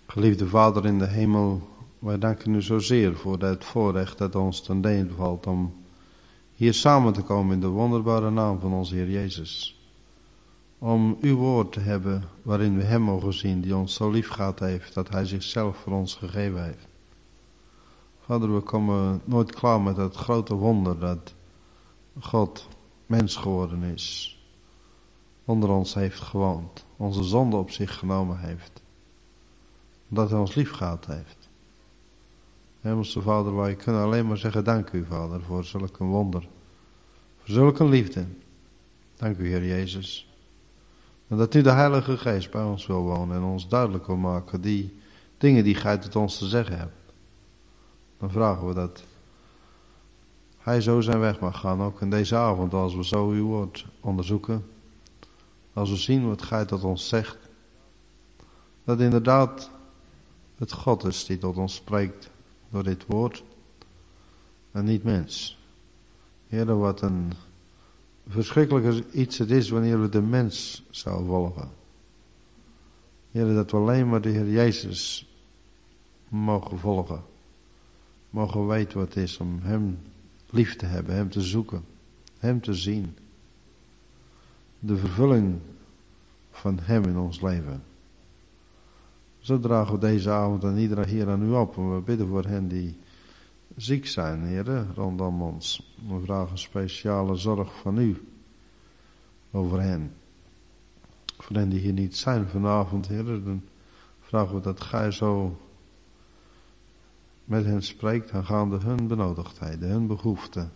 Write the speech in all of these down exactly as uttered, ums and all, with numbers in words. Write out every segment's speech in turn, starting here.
Geliefde Vader in de hemel, wij danken u zozeer voor het voorrecht dat ons ten deel valt om hier samen te komen in de wonderbare naam van onze Heer Jezus. Om uw woord te hebben waarin we hem mogen zien die ons zo lief gehad heeft dat hij zichzelf voor ons gegeven heeft. Vader, we komen nooit klaar met het grote wonder dat God mens geworden is. Onder ons heeft gewoond, onze zonde op zich genomen heeft. Dat hij ons lief gehad heeft. Hemelse Vader, wij kunnen alleen maar zeggen dank u, Vader, voor zulk een wonder. Voor zulk een liefde. Dank u, Heer Jezus. En dat u de Heilige Geest bij ons wil wonen en ons duidelijk wil maken die dingen die gij tot ons te zeggen hebt. Dan vragen we dat hij zo zijn weg mag gaan, ook in deze avond, als we zo uw woord onderzoeken. Als we zien wat gij tot ons zegt. Dat inderdaad het God is die tot ons spreekt door dit woord. En niet mens. Heer, wat een verschrikkelijker iets het is wanneer we de mens zouden volgen. Heer, dat we alleen maar de Heer Jezus mogen volgen. Mogen weten wat het is om hem lief te hebben, hem te zoeken, hem te zien. De vervulling van hem in ons leven. Zo dragen we deze avond aan iedereen hier aan u op. En we bidden voor hen die ziek zijn, heren, rondom ons. We vragen speciale zorg van u over hen. Voor hen die hier niet zijn vanavond, heren, dan vragen we dat gij zo met hen spreekt aangaande hun benodigdheden, hun behoeften.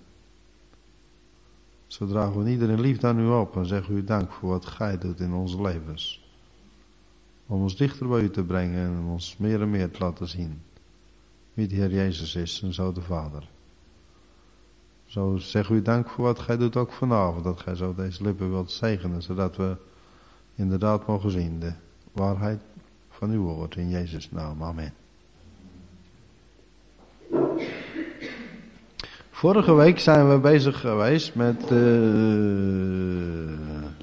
Zo dragen we iedereen liefde aan u op en zeggen u dank voor wat gij doet in onze levens. Om ons dichter bij u te brengen en ons meer en meer te laten zien wie de Heer Jezus is en zo de Vader. Zo zeggen u dank voor wat gij doet ook vanavond, dat gij zo deze lippen wilt zegenen, zodat we inderdaad mogen zien de waarheid van uw woord in Jezus' naam. Amen. Vorige week zijn we bezig geweest met uh,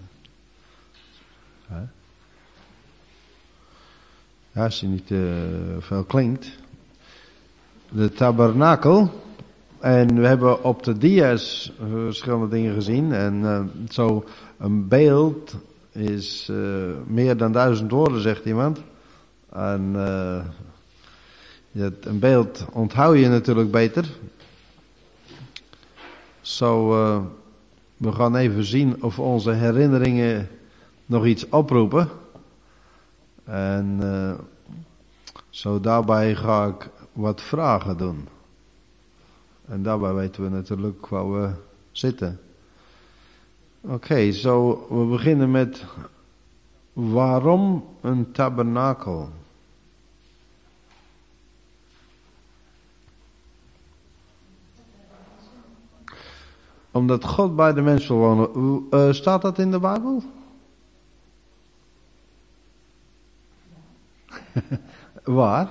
ja, als je niet uh, veel klinkt, de tabernakel. En we hebben op de dia's verschillende dingen gezien. En uh, zo een beeld is uh, meer dan duizend woorden, zegt iemand. En uh, een beeld onthoud je natuurlijk beter. Zo, uh, we gaan even zien of onze herinneringen nog iets oproepen. En uh, zo daarbij ga ik wat vragen doen. En daarbij weten we natuurlijk waar we zitten. Oké, okay, zo we beginnen met waarom een tabernakel? Omdat God bij de mens wil wonen. Uh, staat dat in de Bijbel? Waar?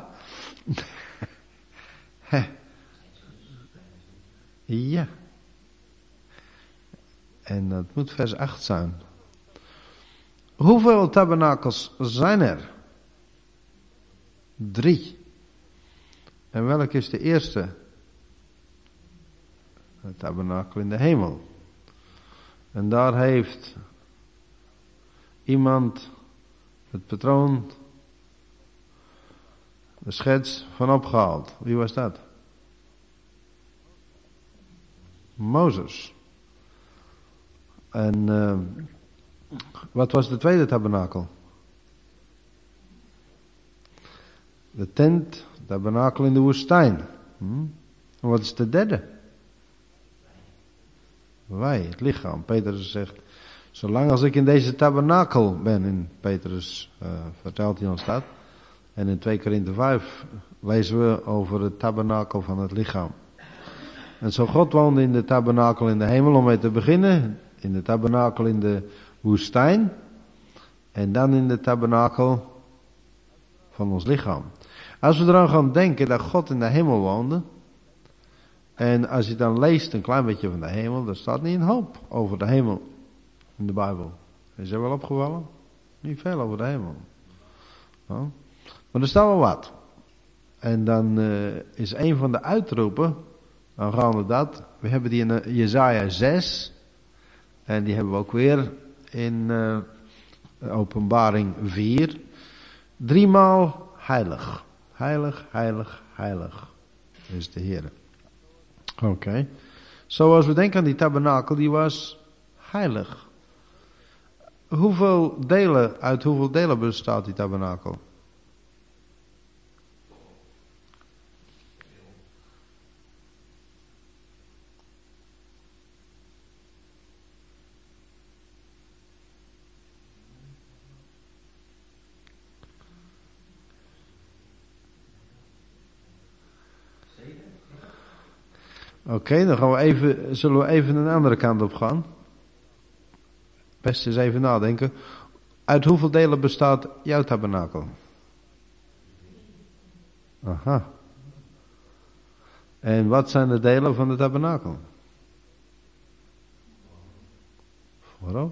Ja. En dat moet vers acht zijn. Hoeveel tabernakels zijn er? Drie. En welk is de eerste? Het tabernakel in de hemel. En daar heeft iemand het patroon, de schets van opgehaald. Wie was dat? Mozes. En uh, wat was de tweede tabernakel? De tent, tabernakel in de woestijn. Hm? En wat is de derde? Wij, het lichaam. Petrus zegt, zolang als ik in deze tabernakel ben, in Petrus uh, vertelt hij ons dat. En in twee Korinthe vijf lezen we over het tabernakel van het lichaam. En zo God woonde in de tabernakel in de hemel, om mee te beginnen, in de tabernakel in de woestijn, en dan in de tabernakel van ons lichaam. Als we eraan gaan denken dat God in de hemel woonde, en als je dan leest een klein beetje van de hemel, er staat niet een hoop over de hemel in de Bijbel. Is er wel opgevallen? Niet veel over de hemel. Nou, Maar er staat wel wat. En dan uh, is een van de uitroepen, dan gaan we dat, we hebben die in uh, Jesaja zes, en die hebben we ook weer in uh, Openbaring vier. Driemaal heilig. Heilig, heilig, heilig is de Heer. Oké. Okay. Zoals we denken aan die tabernakel, die was heilig. Hoeveel delen, uit hoeveel delen bestaat die tabernakel? Oké, okay, dan gaan we even, zullen we even een andere kant op gaan. Best eens even nadenken. Uit hoeveel delen bestaat jouw tabernakel? Aha. En wat zijn de delen van de tabernakel? Vooraf?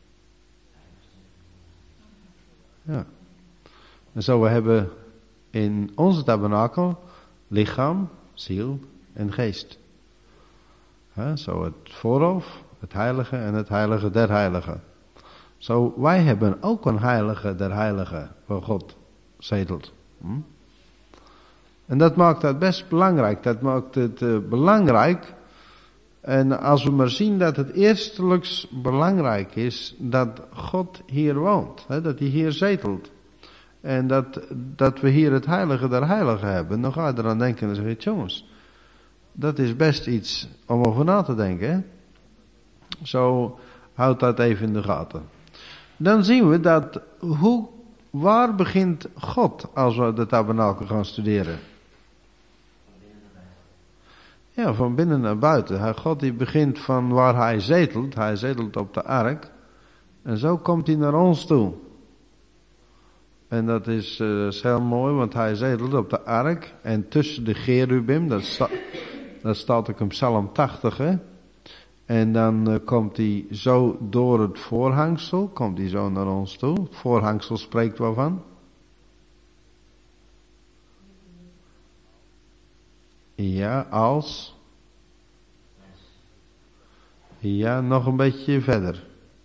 Ja. En zo we hebben in onze tabernakel lichaam, ziel en geest. Ja, zo het voorhoofd, het heilige en het heilige der heiligen. Zo, wij hebben ook een heilige der heiligen, waar God zetelt. Hm? En dat maakt het best belangrijk. Dat maakt het uh, belangrijk. En als we maar zien dat het eerstelijks belangrijk is dat God hier woont. Hè, dat hij hier zetelt. En dat, dat we hier het heilige der heiligen hebben. Dan ga je eraan denken en zeg je, jongens, dat is best iets om over na te denken. Hè? Zo houd dat even in de gaten. Dan zien we dat, hoe, waar begint God als we de tabernakel gaan studeren? Ja, van binnen naar buiten. God die begint van waar hij zetelt. Hij zetelt op de ark. En zo komt hij naar ons toe. En dat is, uh, dat is heel mooi, want hij zetelt op de ark. En tussen de cherubim, dat, sta, dat staat ook in Psalm tachtig, hè. En dan uh, komt hij zo door het voorhangsel, komt hij zo naar ons toe. Het voorhangsel spreekt waarvan? Ja, als. Ja, nog een beetje verder.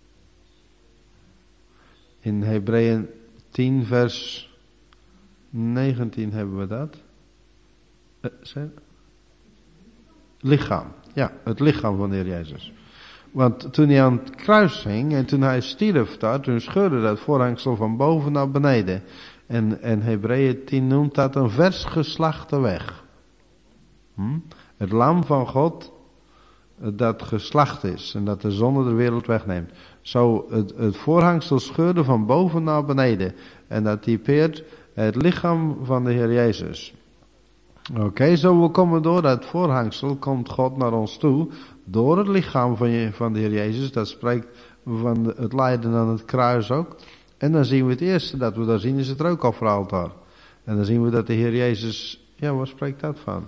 In Hebreeën tien vers negentien hebben we dat. Uh, lichaam. Ja, het lichaam van de Heer Jezus. Want toen hij aan het kruis hing en toen hij stierf daar, toen scheurde dat voorhangsel van boven naar beneden. En, en Hebreeën tien noemt dat een vers geslachte weg. Hm? Het lam van God dat geslacht is en dat de zonde de wereld wegneemt. Zo het, het voorhangsel scheurde van boven naar beneden. En dat typeert het lichaam van de Heer Jezus. Oké, okay, zo we komen door dat voorhangsel, komt God naar ons toe. Door het lichaam van, je, van de Heer Jezus. Dat spreekt van het lijden aan het kruis ook. En dan zien we het eerste dat we daar zien is het rookofferaltaar. En dan zien we dat de Heer Jezus, ja, waar spreekt dat van?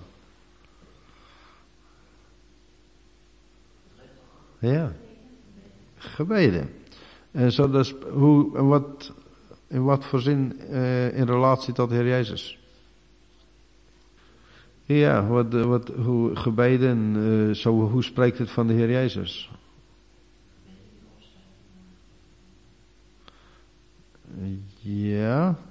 Ja, gebeden. En zo dus, hoe, en wat, in wat voor zin uh, in relatie tot de Heer Jezus? Ja, wat, wat, hoe gebeden, uh, zo, hoe spreekt het van de Heer Jezus? Ja.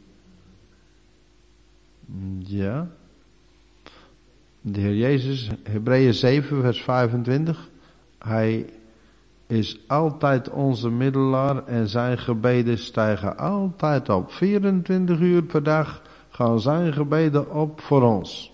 Ja. De Heer Jezus, Hebreeën zeven vers vijfentwintig. Hij is altijd onze middelaar en zijn gebeden stijgen altijd op. vierentwintig uur per dag gaan zijn gebeden op voor ons.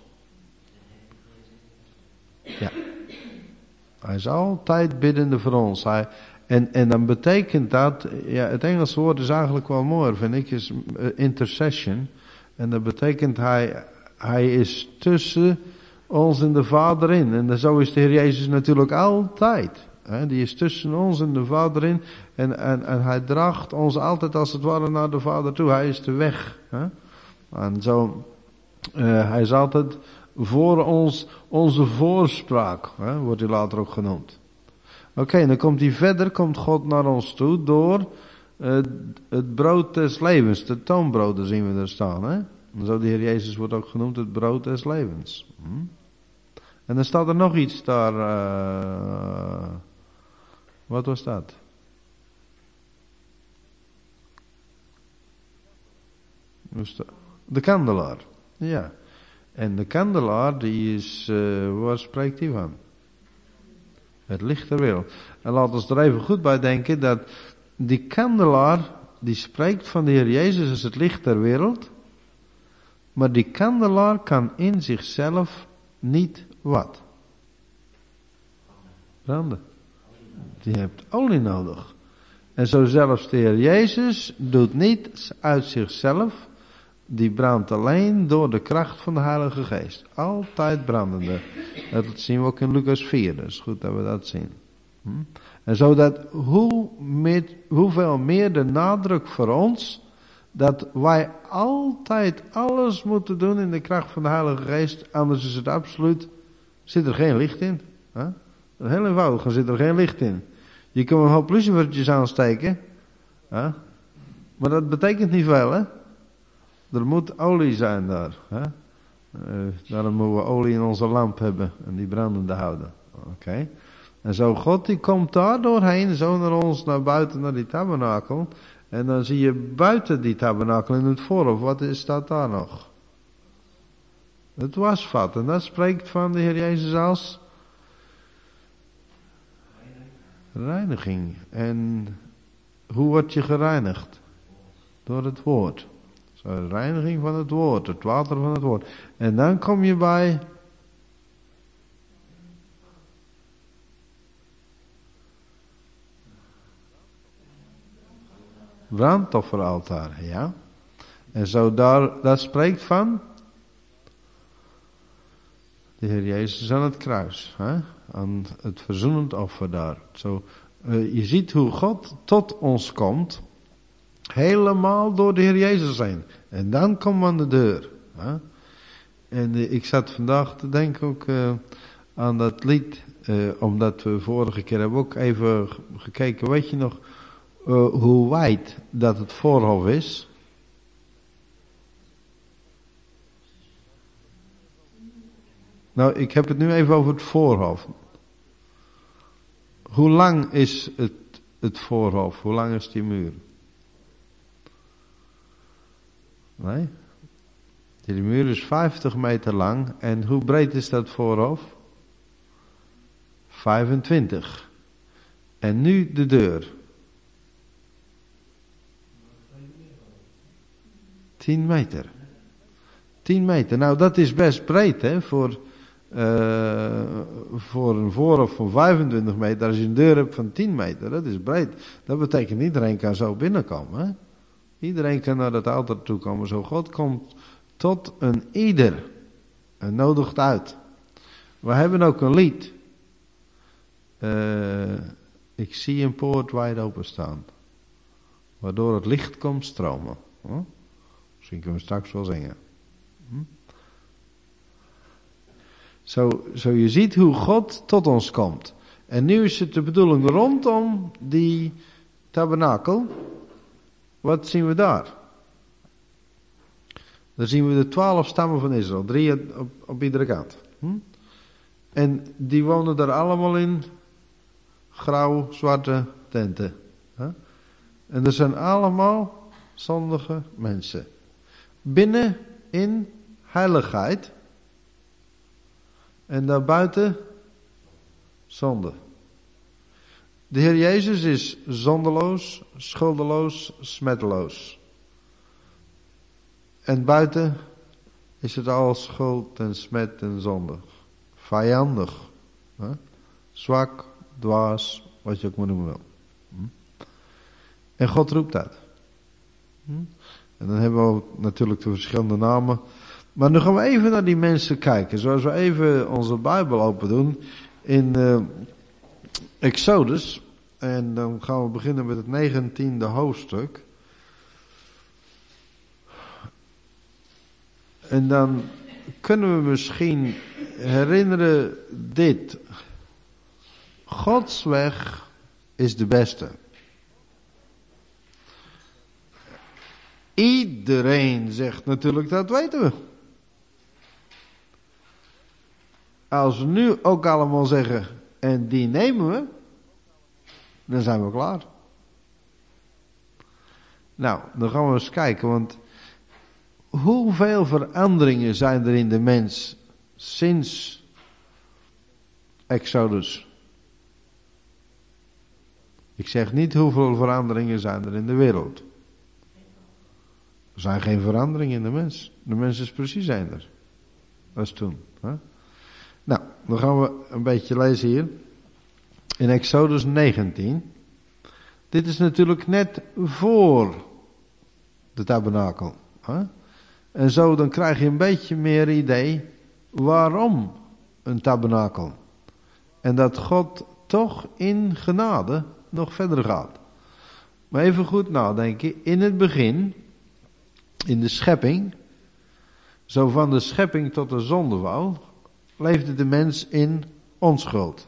Ja. Hij is altijd biddende voor ons. Hij, en, en dan betekent dat, ja, het Engelse woord is eigenlijk wel mooi, vind ik, is uh, intercession. En dat betekent hij, hij is tussen ons en de Vader in. En zo is de Heer Jezus natuurlijk altijd. Hè? Die is tussen ons en de Vader in. En, en, en hij draagt ons altijd als het ware naar de Vader toe. Hij is de weg. Hè? En zo, uh, hij is altijd voor ons, onze voorspraak, hè? Wordt hij later ook genoemd. Oké, okay, dan komt hij verder, komt God naar ons toe door Het, het brood des levens, de toonbroden zien we er staan. Hè? En zo de Heer Jezus wordt ook genoemd het brood des levens. Hm? En dan staat er nog iets daar. Uh, wat was dat? De kandelaar. Ja. En de kandelaar, die is, uh, waar spreekt die van? Het licht der wereld. En laten we er even goed bij denken dat die kandelaar, die spreekt van de Heer Jezus als het licht der wereld. Maar die kandelaar kan in zichzelf niet wat? Branden. Die heeft olie nodig. En zo zelfs de Heer Jezus doet niet uit zichzelf. Die brandt alleen door de kracht van de Heilige Geest. Altijd brandende. Dat zien we ook in Lucas vier. Dus goed dat we dat zien. Hm? En zodat hoe meer, hoeveel meer de nadruk voor ons. Dat wij altijd alles moeten doen in de kracht van de Heilige Geest. Anders is het absoluut. Zit er geen licht in. Huh? Heel eenvoudig. Dan zit er geen licht in. Je kan een hoop lucifertjes aansteken. Huh? Maar dat betekent niet veel, hè. Er moet olie zijn daar. Hè? Uh, daarom moeten we olie in onze lamp hebben. En die brandende houden. Oké. Okay. En zo God die komt daar doorheen. Zo naar ons naar buiten naar die tabernakel. En dan zie je buiten die tabernakel in het voorhof. Wat is dat daar nog? Het wasvat. En dat spreekt van de Heer Jezus als reiniging. En hoe word je gereinigd? Door het woord. Zo, reiniging van het woord, het water van het woord. En dan kom je bij brandofferaltaar, ja. En zo daar, dat spreekt van de Heer Jezus aan het kruis, hè? Aan het verzoenend offer daar. Zo, uh, je ziet hoe God tot ons komt. Helemaal door de Heer Jezus heen. En dan komen we aan de deur. Hè? En uh, ik zat vandaag te denken ook uh, aan dat lied. Uh, omdat we vorige keer hebben ook even gekeken. Weet je nog uh, hoe wijd dat het voorhof is? Nou, ik heb het nu even over het voorhof. Hoe lang is het, het voorhof? Hoe lang is die muur? Nee. Die muur is vijftig meter lang. En hoe breed is dat voorhof? vijfentwintig. En nu de deur. tien meter. tien meter. Nou, dat is best breed, hè, voor, uh, voor een voorhof van vijfentwintig meter. Als je een deur hebt van tien meter, dat is breed. Dat betekent iedereen kan zo binnenkomen, hè. Iedereen kan naar dat altaar toe komen. Zo God komt tot een ieder. En nodigt uit. We hebben ook een lied. Uh, ik zie een poort wijd openstaan. Waardoor het licht komt stromen. Huh? Misschien kunnen we straks wel zingen. Hm? Zo, zo je ziet hoe God tot ons komt. En nu is het de bedoeling rondom die tabernakel. Wat zien we daar? Dan zien we de twaalf stammen van Israël. Drie op, op iedere kant. Hm? En die wonen daar allemaal in grauw, zwarte tenten. Huh? En er zijn allemaal zondige mensen. Binnen in heiligheid. En daarbuiten zonde. De Heer Jezus is zondeloos, schuldeloos, smetteloos. En buiten is het al schuld en smet en zonde. Vijandig. Hè? Zwak, dwaas, wat je ook maar noemen wil. Hm? En God roept dat. Hm? En dan hebben we natuurlijk de verschillende namen. Maar nu gaan we even naar die mensen kijken. Zoals we even onze Bijbel open doen. In uh, Exodus. En dan gaan we beginnen met het negentiende hoofdstuk. En dan kunnen we misschien herinneren dit. Gods weg is de beste. Iedereen zegt natuurlijk, dat weten we. Als we nu ook allemaal zeggen, en die nemen we, dan zijn we klaar. Nou, dan gaan we eens kijken, want hoeveel veranderingen zijn er in de mens sinds Exodus? Ik zeg niet hoeveel veranderingen zijn er in de wereld. Er zijn geen veranderingen in de mens. De mens is precies eender. Dat is toen. Hè? Nou, dan gaan we een beetje lezen hier. In Exodus negentien. Dit is natuurlijk net voor de tabernakel. Hè? En zo dan krijg je een beetje meer idee waarom een tabernakel. En dat God toch in genade nog verder gaat. Maar even goed nadenken. In het begin, in de schepping, zo van de schepping tot de zondeval, leefde de mens in onschuld.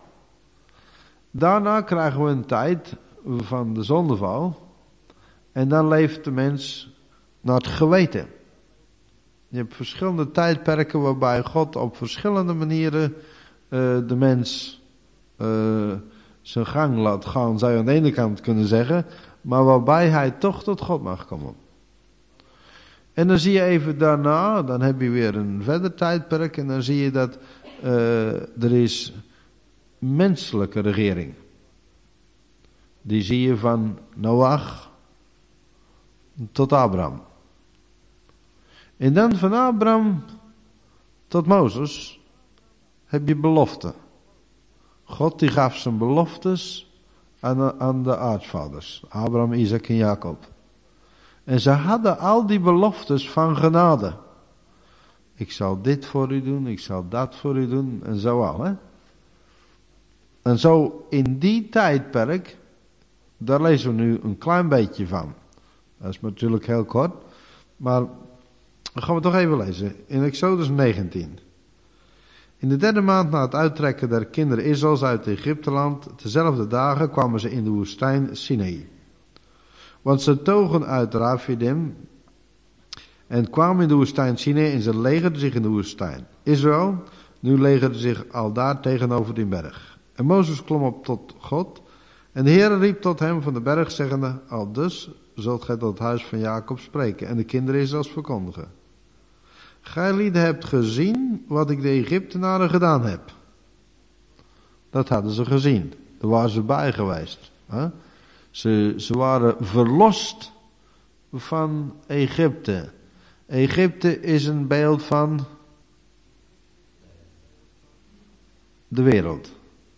Daarna krijgen we een tijd van de zondeval. En dan leeft de mens naar het geweten. Je hebt verschillende tijdperken waarbij God op verschillende manieren uh, de mens uh, zijn gang laat gaan, zou je aan de ene kant kunnen zeggen, maar waarbij hij toch tot God mag komen. En dan zie je even daarna, dan heb je weer een verder tijdperk en dan zie je dat uh, er is menselijke regering. Die zie je van Noach tot Abraham. En dan van Abraham tot Mozes heb je belofte. God die gaf zijn beloftes aan, aan de aartsvaders. Abraham, Isaac en Jacob. En ze hadden al die beloftes van genade. Ik zal dit voor u doen, ik zal dat voor u doen en zo al. Hè? En zo in die tijdperk, daar lezen we nu een klein beetje van. Dat is natuurlijk heel kort, maar dan gaan we toch even lezen. In Exodus negentien. In de derde maand na het uittrekken der kinderen Israëls uit Egypteland, dezelfde dagen kwamen ze in de woestijn Sinai. Want ze togen uit Rafidim en kwamen in de woestijn Sinai en ze legerden zich in de woestijn. Israël nu legerde zich al daar tegenover die berg. En Mozes klom op tot God en de Heer riep tot hem van de berg zeggende, al dus zult gij tot het huis van Jacob spreken en de kinderen Israëls verkondigen. Gij lieden hebt gezien wat ik de Egyptenaren gedaan heb. Dat hadden ze gezien. Daar waren ze bij geweest. Hè? Ze, ze waren verlost van Egypte. Egypte is een beeld van de wereld.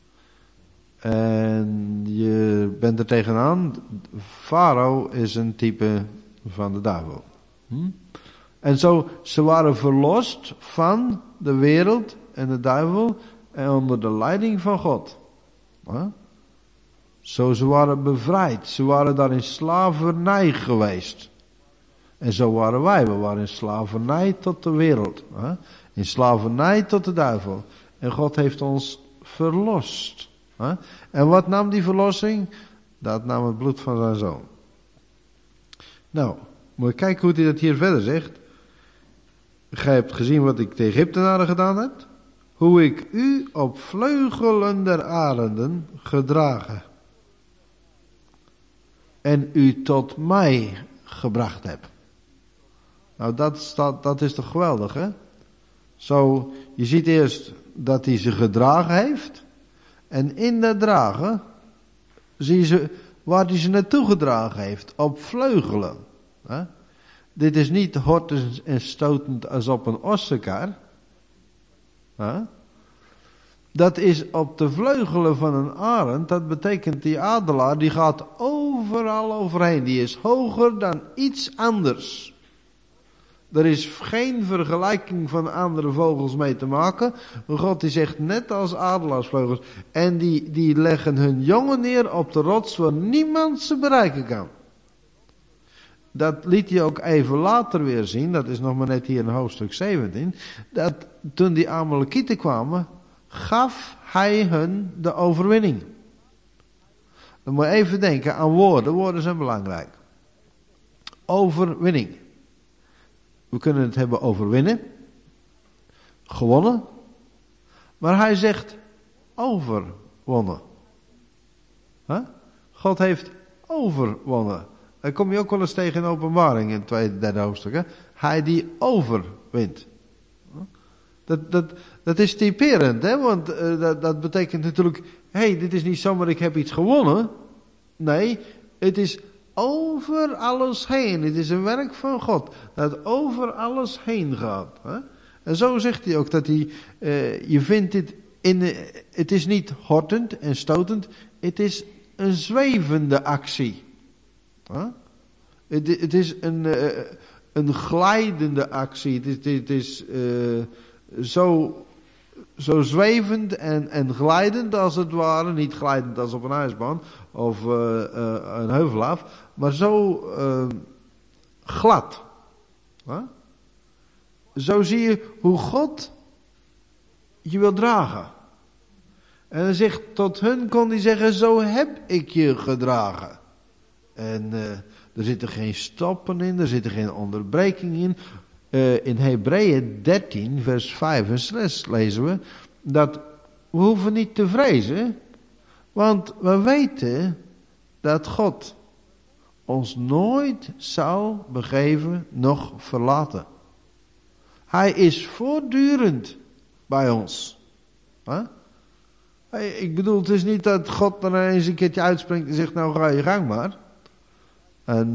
En je bent er tegenaan. Farao is een type van de duivel. Hm? En zo, ze waren verlost van de wereld en de duivel en onder de leiding van God. Huh? Zo, ze waren bevrijd. Ze waren daar in slavernij geweest. En zo waren wij. We waren in slavernij tot de wereld. Huh? In slavernij tot de duivel. En God heeft ons verlost. Huh? En wat nam die verlossing? Dat nam het bloed van zijn zoon. Nou, moet je kijken hoe hij dat hier verder zegt. Gij hebt gezien wat ik de Egyptenaren gedaan heb. Hoe ik u op vleugelen der arenden gedragen. En u tot mij gebracht heb. Nou, dat, staat, dat is toch geweldig, hè? Zo, je ziet eerst dat hij ze gedragen heeft. En in dat dragen zie je ze, waar hij ze naartoe gedragen heeft. Op vleugelen. Hè? Dit is niet hortend en stotend als op een ossenkar. Huh? Dat is op de vleugelen van een arend. Dat betekent die adelaar die gaat overal overheen. Die is hoger dan iets anders. Er is geen vergelijking van andere vogels mee te maken. God die zegt net als adelaarsvleugels. En die, die leggen hun jongen neer op de rots waar niemand ze bereiken kan. Dat liet hij ook even later weer zien, dat is nog maar net hier in hoofdstuk zeventien, dat toen die Amalekieten kwamen, gaf hij hun de overwinning. Dan moet je even denken aan woorden, woorden zijn belangrijk. overwinning. We kunnen het hebben over winnen, gewonnen, maar hij zegt overwonnen. Huh? God heeft overwonnen. Daar kom je ook wel eens tegen in Openbaring in het tweede, derde hoofdstuk. Hè? Hij die overwint. Dat, dat, dat is typerend, hè? Want uh, dat, dat betekent natuurlijk, hé, hey, dit is niet zomaar ik heb iets gewonnen. Nee, het is over alles heen. Het is een werk van God dat over alles heen gaat. Hè? En zo zegt hij ook dat hij, uh, je vindt dit in, uh, het is niet hortend en stotend, het is een zwevende actie. Huh? Het, het is een, uh, een glijdende actie. Het is, het is uh, zo, zo zwevend en, en glijdend als het ware. Niet glijdend als op een ijsbaan of uh, uh, een heuvel af. Maar zo uh, glad. Huh? Zo zie je hoe God je wil dragen. En hij zegt, tot hun kon hij zeggen, zo heb ik je gedragen. En uh, er zitten geen stoppen in, er zitten geen onderbreking in. Uh, in Hebreeën dertien, vers vijf en zes lezen we dat we hoeven niet te vrezen, want we weten dat God ons nooit zal begeven, noch verlaten. Hij is voortdurend bij ons. Huh? Hey, ik bedoel, het is niet dat God er eens een keertje uitspringt en zegt, nou ga je gang maar. En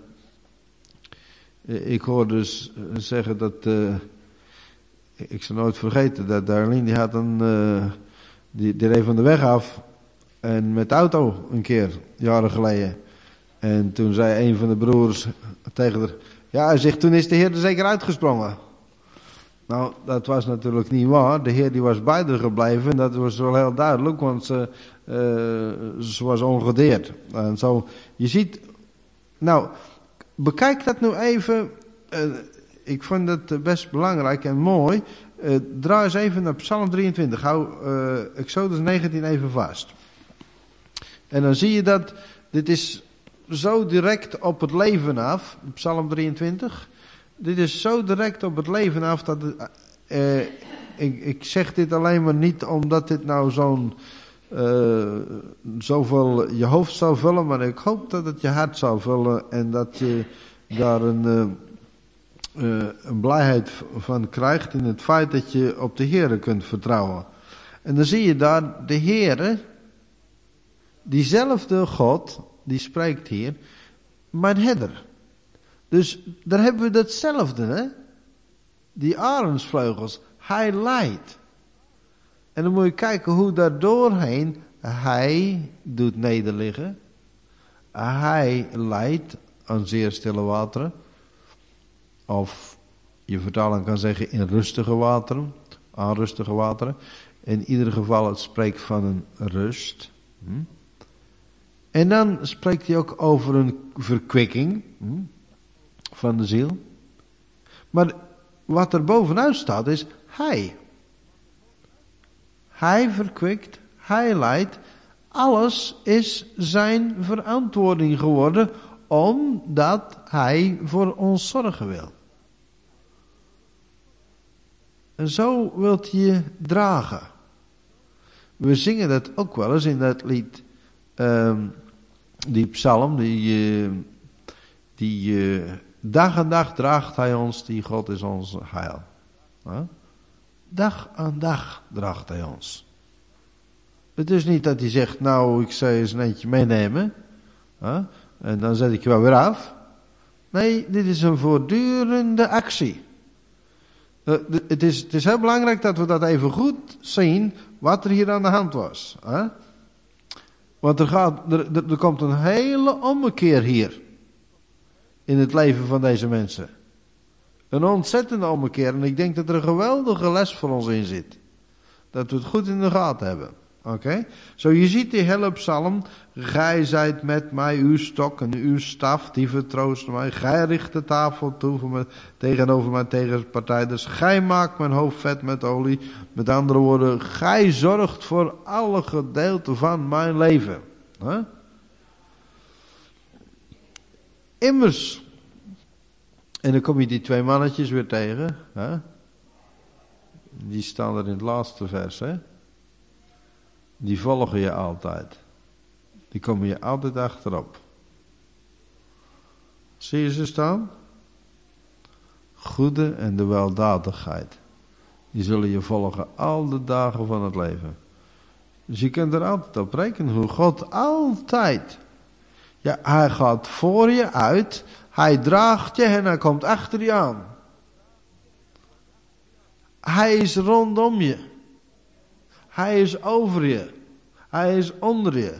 uh, ik hoor dus zeggen dat, uh, ik zal nooit vergeten, dat Darlene die had een, uh, die, die reed van de weg af. En met de auto een keer, jaren geleden. En toen zei een van de broers tegen haar, ja, hij zegt, toen is de Heer er zeker uitgesprongen. Nou, dat was natuurlijk niet waar. De Heer die was bij haar gebleven. En dat was wel heel duidelijk, want ze, uh, ze was ongedeerd. En zo, je ziet, nou, bekijk dat nu even. Uh, ik vond het best belangrijk en mooi. Uh, draai eens even naar Psalm drieëntwintig. Hou uh, Exodus negentien even vast. En dan zie je dat, dit is zo direct op het leven af. Psalm drieëntwintig. Dit is zo direct op het leven af dat het, uh, ik, ik zeg dit alleen maar niet omdat dit nou zo'n uh, zoveel je hoofd zou vullen, maar ik hoop dat het je hart zou vullen en dat je daar een, uh, uh, een blijheid van krijgt in het feit dat je op de Heere kunt vertrouwen. En dan zie je daar de Heere, diezelfde God, die spreekt hier, mijn herder. Dus daar hebben we datzelfde, hè? Die arendsvleugels. Hij leidt. En dan moet je kijken hoe daar doorheen hij doet nederliggen. Hij leidt aan zeer stille wateren. Of je vertaling kan zeggen in rustige wateren. Aan rustige wateren. In ieder geval het spreekt van een rust. Hm? En dan spreekt hij ook over een verkwikking. Hm? Van de ziel. Maar wat er bovenuit staat is hij. Hij verkwikt, hij leidt. Alles is zijn verantwoording geworden, omdat hij voor ons zorgen wil. En zo wilt hij je dragen. We zingen dat ook wel eens in dat lied, uh, die psalm, die, uh, die uh, dag aan dag draagt hij ons, die God is ons heil. Huh? Dag aan dag draagt hij ons. Het is niet dat hij zegt, nou ik zal je eens een eentje meenemen. Huh? En dan zet ik je wel weer af. Nee, dit is een voortdurende actie. Uh, het, is, het is heel belangrijk dat we dat even goed zien, wat er hier aan de hand was. Huh? Want er, gaat, er, er, er komt een hele ommekeer hier. In het leven van deze mensen. Een ontzettende ommekeer. En ik denk dat er een geweldige les voor ons in zit. Dat we het goed in de gaten hebben. Oké? Okay? Zo je ziet die hele psalm. Gij zijt met mij uw stok en uw staf. Die vertroosten mij. Gij richt de tafel toe voor me, tegenover mijn tegenpartijders. Gij maakt mijn hoofd vet met olie. Met andere woorden. Gij zorgt voor alle gedeelten van mijn leven. Huh? Immers, En dan kom je die twee mannetjes weer tegen. Hè? Die staan er in het laatste vers. Hè? Die volgen je altijd. Die komen je altijd achterop. Zie je ze staan? Goede en de weldadigheid. Die zullen je volgen al de dagen van het leven. Dus je kunt er altijd op rekenen hoe God altijd... Ja, hij gaat voor je uit. Hij draagt je en hij komt achter je aan. Hij is rondom je. Hij is over je. Hij is onder je.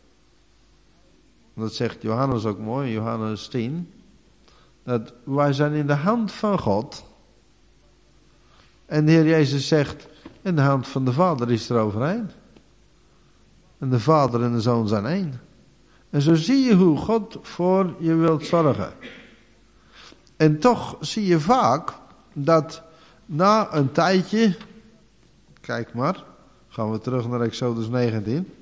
Dat zegt Johannes ook mooi, Johannes tien. Dat wij zijn in de hand van God. En de Heer Jezus zegt, in de hand van de Vader is er overheen. En de Vader en de Zoon zijn één. En zo zie je hoe God voor je wilt zorgen. En toch zie je vaak dat na een tijdje, kijk maar, gaan we terug naar Exodus negentien.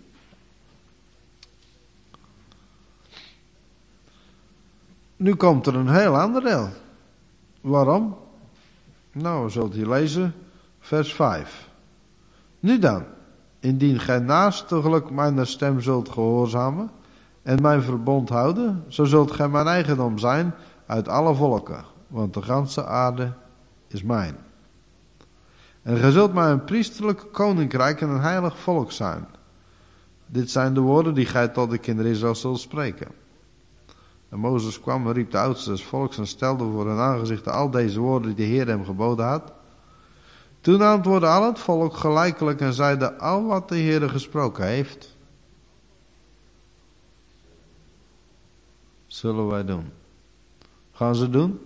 Nu komt er een heel ander deel. Waarom? Nou, zult u lezen, vers vijf. Nu dan, indien gij naastiglijk mijn stem zult gehoorzamen en mijn verbond houden, zo zult gij mijn eigendom zijn uit alle volken, want de ganse aarde is mijn. En gij zult mij een priesterlijk koninkrijk en een heilig volk zijn. Dit zijn de woorden die gij tot de kinderen Israël zult spreken. En Mozes kwam en riep de oudsten des volks en stelde voor hun aangezicht al deze woorden die de Heer hem geboden had. Toen antwoordde al het volk gelijkelijk en zeide al wat de Heer gesproken heeft, zullen wij doen. Gaan ze doen?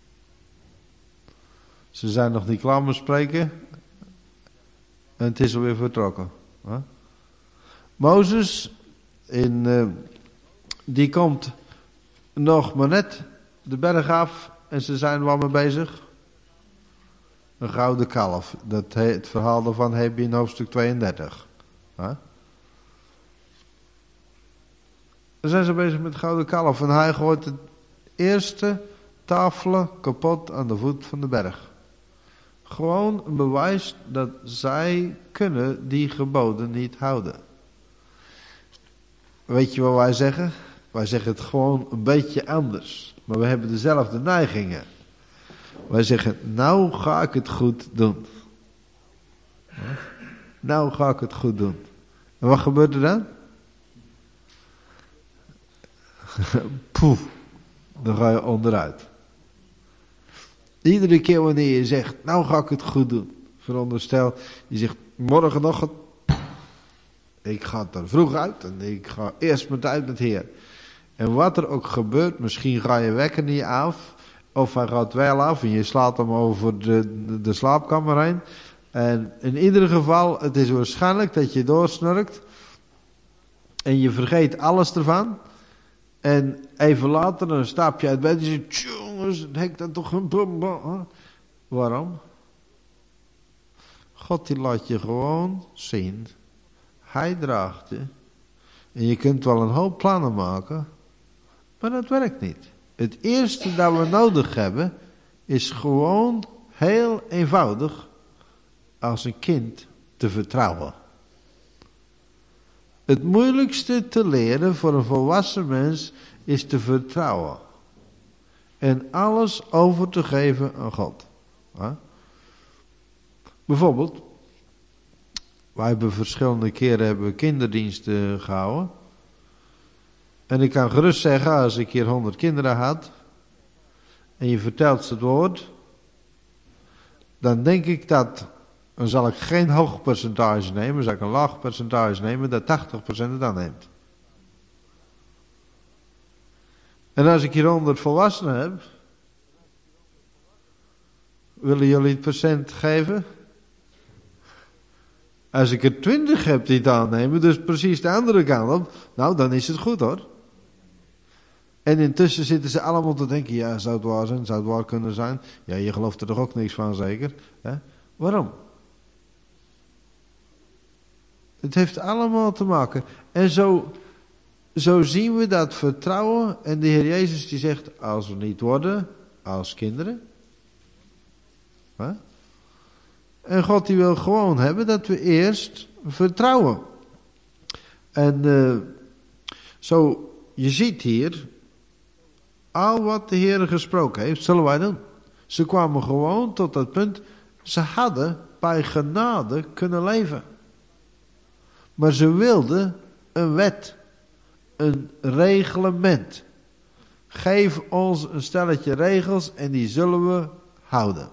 Ze zijn nog niet klaar met spreken en het is alweer vertrokken. Huh? Mozes, in, uh, die komt nog maar net de berg af en ze zijn wel mee bezig. Een gouden kalf. Dat he, het verhaal daarvan heb je in hoofdstuk tweeëndertig. Huh? Dan zijn ze bezig met het gouden kalf en hij gooit de eerste tafelen kapot aan de voet van de berg. Gewoon een bewijs dat zij kunnen die geboden niet houden. Weet je wat wij zeggen? Wij zeggen het gewoon een beetje anders. Maar we hebben dezelfde neigingen. Wij zeggen, nou ga ik het goed doen. Nou ga ik het goed doen. En wat gebeurt er dan? Poef, dan ga je onderuit. Iedere keer wanneer je zegt, nou ga ik het goed doen. Veronderstel, je zegt, morgenochtend, ik ga er vroeg uit en ik ga eerst met uit met Heer. En wat er ook gebeurt, misschien ga je wekker niet af, of hij gaat wel af en je slaat hem over de, de, de slaapkamer heen. En in ieder geval, het is waarschijnlijk dat je doorsnurkt en je vergeet alles ervan. En even later, dan stap je uit bed en je zegt, jongens, het hek dan toch een bom. Waarom? God die laat je gewoon zien. Hij draagt je. En je kunt wel een hoop plannen maken, maar dat werkt niet. Het eerste dat we nodig hebben, is gewoon heel eenvoudig als een kind te vertrouwen. Het moeilijkste te leren voor een volwassen mens is te vertrouwen. En alles over te geven aan God. Ja? Bijvoorbeeld, wij hebben verschillende keren hebben we kinderdiensten gehouden. En ik kan gerust zeggen, als ik hier honderd kinderen had, en je vertelt ze het woord, dan denk ik dat, dan zal ik geen hoog percentage nemen, zal ik een laag percentage nemen, dat tachtig procent het aanneemt. En als ik hier honderd volwassenen heb, willen jullie het procent geven? Als ik er twintig heb die het aannemen, dus precies de andere kant op, nou dan is het goed hoor. En intussen zitten ze allemaal te denken, ja, zou het waar zijn, zou het waar kunnen zijn? Ja, je gelooft er toch ook niks van zeker? Hè? Waarom? Het heeft allemaal te maken. En zo, zo zien we dat vertrouwen. En de Heer Jezus die zegt, als we niet worden, als kinderen. Huh? En God die wil gewoon hebben dat we eerst vertrouwen. En uh, zo, je ziet hier, al wat de Heer gesproken heeft, zullen wij doen. Ze kwamen gewoon tot dat punt, ze hadden bij genade kunnen leven. Maar ze wilden een wet, een reglement. Geef ons een stelletje regels en die zullen we houden.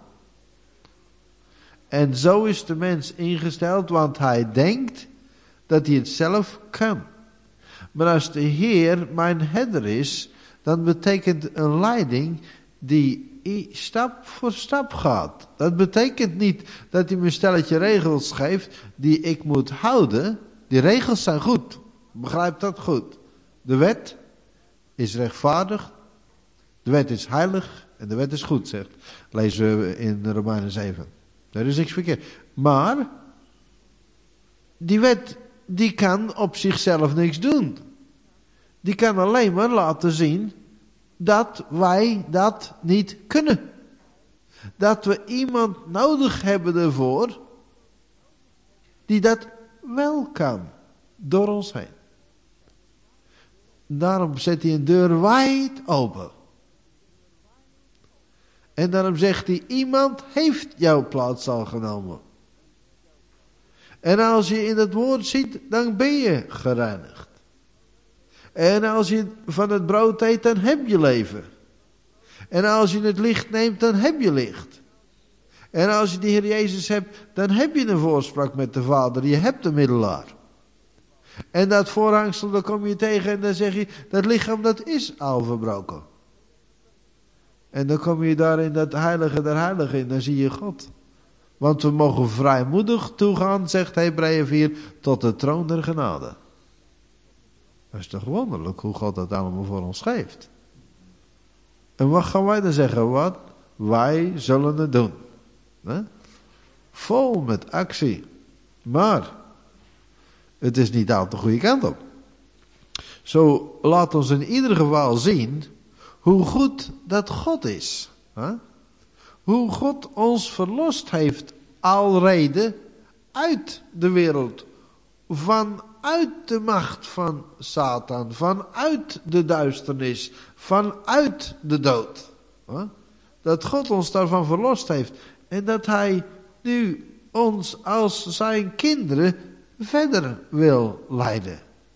En zo is de mens ingesteld, want hij denkt dat hij het zelf kan. Maar als de Heer mijn herder is, dan betekent een leiding die stap voor stap gaat. Dat betekent niet dat hij me een stelletje regels geeft die ik moet houden. Die regels zijn goed. Begrijp dat goed. De wet is rechtvaardig. De wet is heilig. En de wet is goed, zegt. Lezen we in Romeinen zeven. Daar is niks verkeerd. Maar die wet die kan op zichzelf niks doen. Die kan alleen maar laten zien dat wij dat niet kunnen. Dat we iemand nodig hebben ervoor die dat wel kan. Door ons heen. Daarom zet hij een deur wijd open. En daarom zegt hij, iemand heeft jouw plaats al genomen. En als je in het woord ziet, dan ben je gereinigd. En als je van het brood eet, dan heb je leven. En als je het licht neemt, dan heb je licht. En als je de Heer Jezus hebt, dan heb je een voorspraak met de Vader. Je hebt een middelaar. En dat voorhangsel, dan kom je tegen en dan zeg je, dat lichaam dat is al verbroken. En dan kom je daar in dat heilige der heiligen in, dan zie je God. Want we mogen vrijmoedig toegaan, zegt Hebreeën vier, tot de troon der genade. Dat is toch wonderlijk hoe God dat allemaal voor ons geeft. En wat gaan wij dan zeggen? Wat? Wij zullen het doen. He? Vol met actie. Maar het is niet altijd de goede kant op. Zo laat ons in ieder geval zien hoe goed dat God is. He? Hoe God ons verlost heeft alrede uit de wereld. Vanuit de macht van Satan. Vanuit de duisternis. Vanuit de dood. He? Dat God ons daarvan verlost heeft. En dat hij nu ons als zijn kinderen verder wil leiden.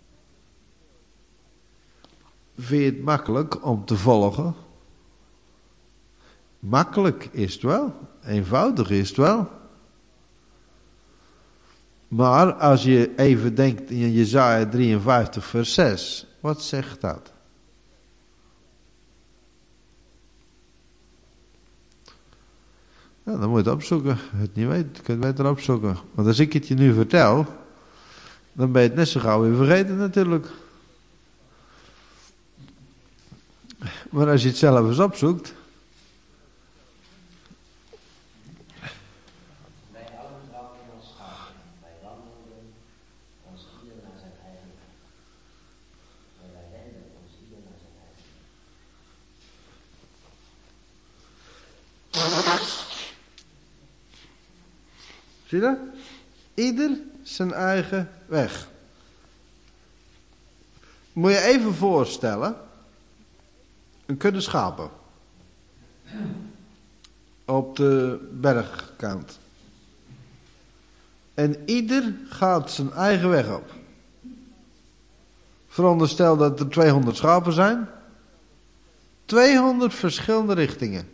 Vind je het makkelijk om te volgen? Makkelijk is het wel. Eenvoudig is het wel. Maar als je even denkt in Jesaja drieënvijftig vers zes. Wat zegt dat? Ja, dan moet je het opzoeken. Als je het niet weet, kun je het beter opzoeken. Want als ik het je nu vertel, dan ben je het net zo gauw weer vergeten natuurlijk. Maar als je het zelf eens opzoekt. Wij allen trouwen in ons schapen. Wij wandelen ons ieder naar zijn eigen weg. En wij wenden ons ieder naar zijn eigen weg. Zie je dat? Ieder zijn eigen weg. Moet je even voorstellen. Een kudde schapen. Op de bergkant. En ieder gaat zijn eigen weg op. Veronderstel dat er tweehonderd schapen zijn. tweehonderd verschillende richtingen.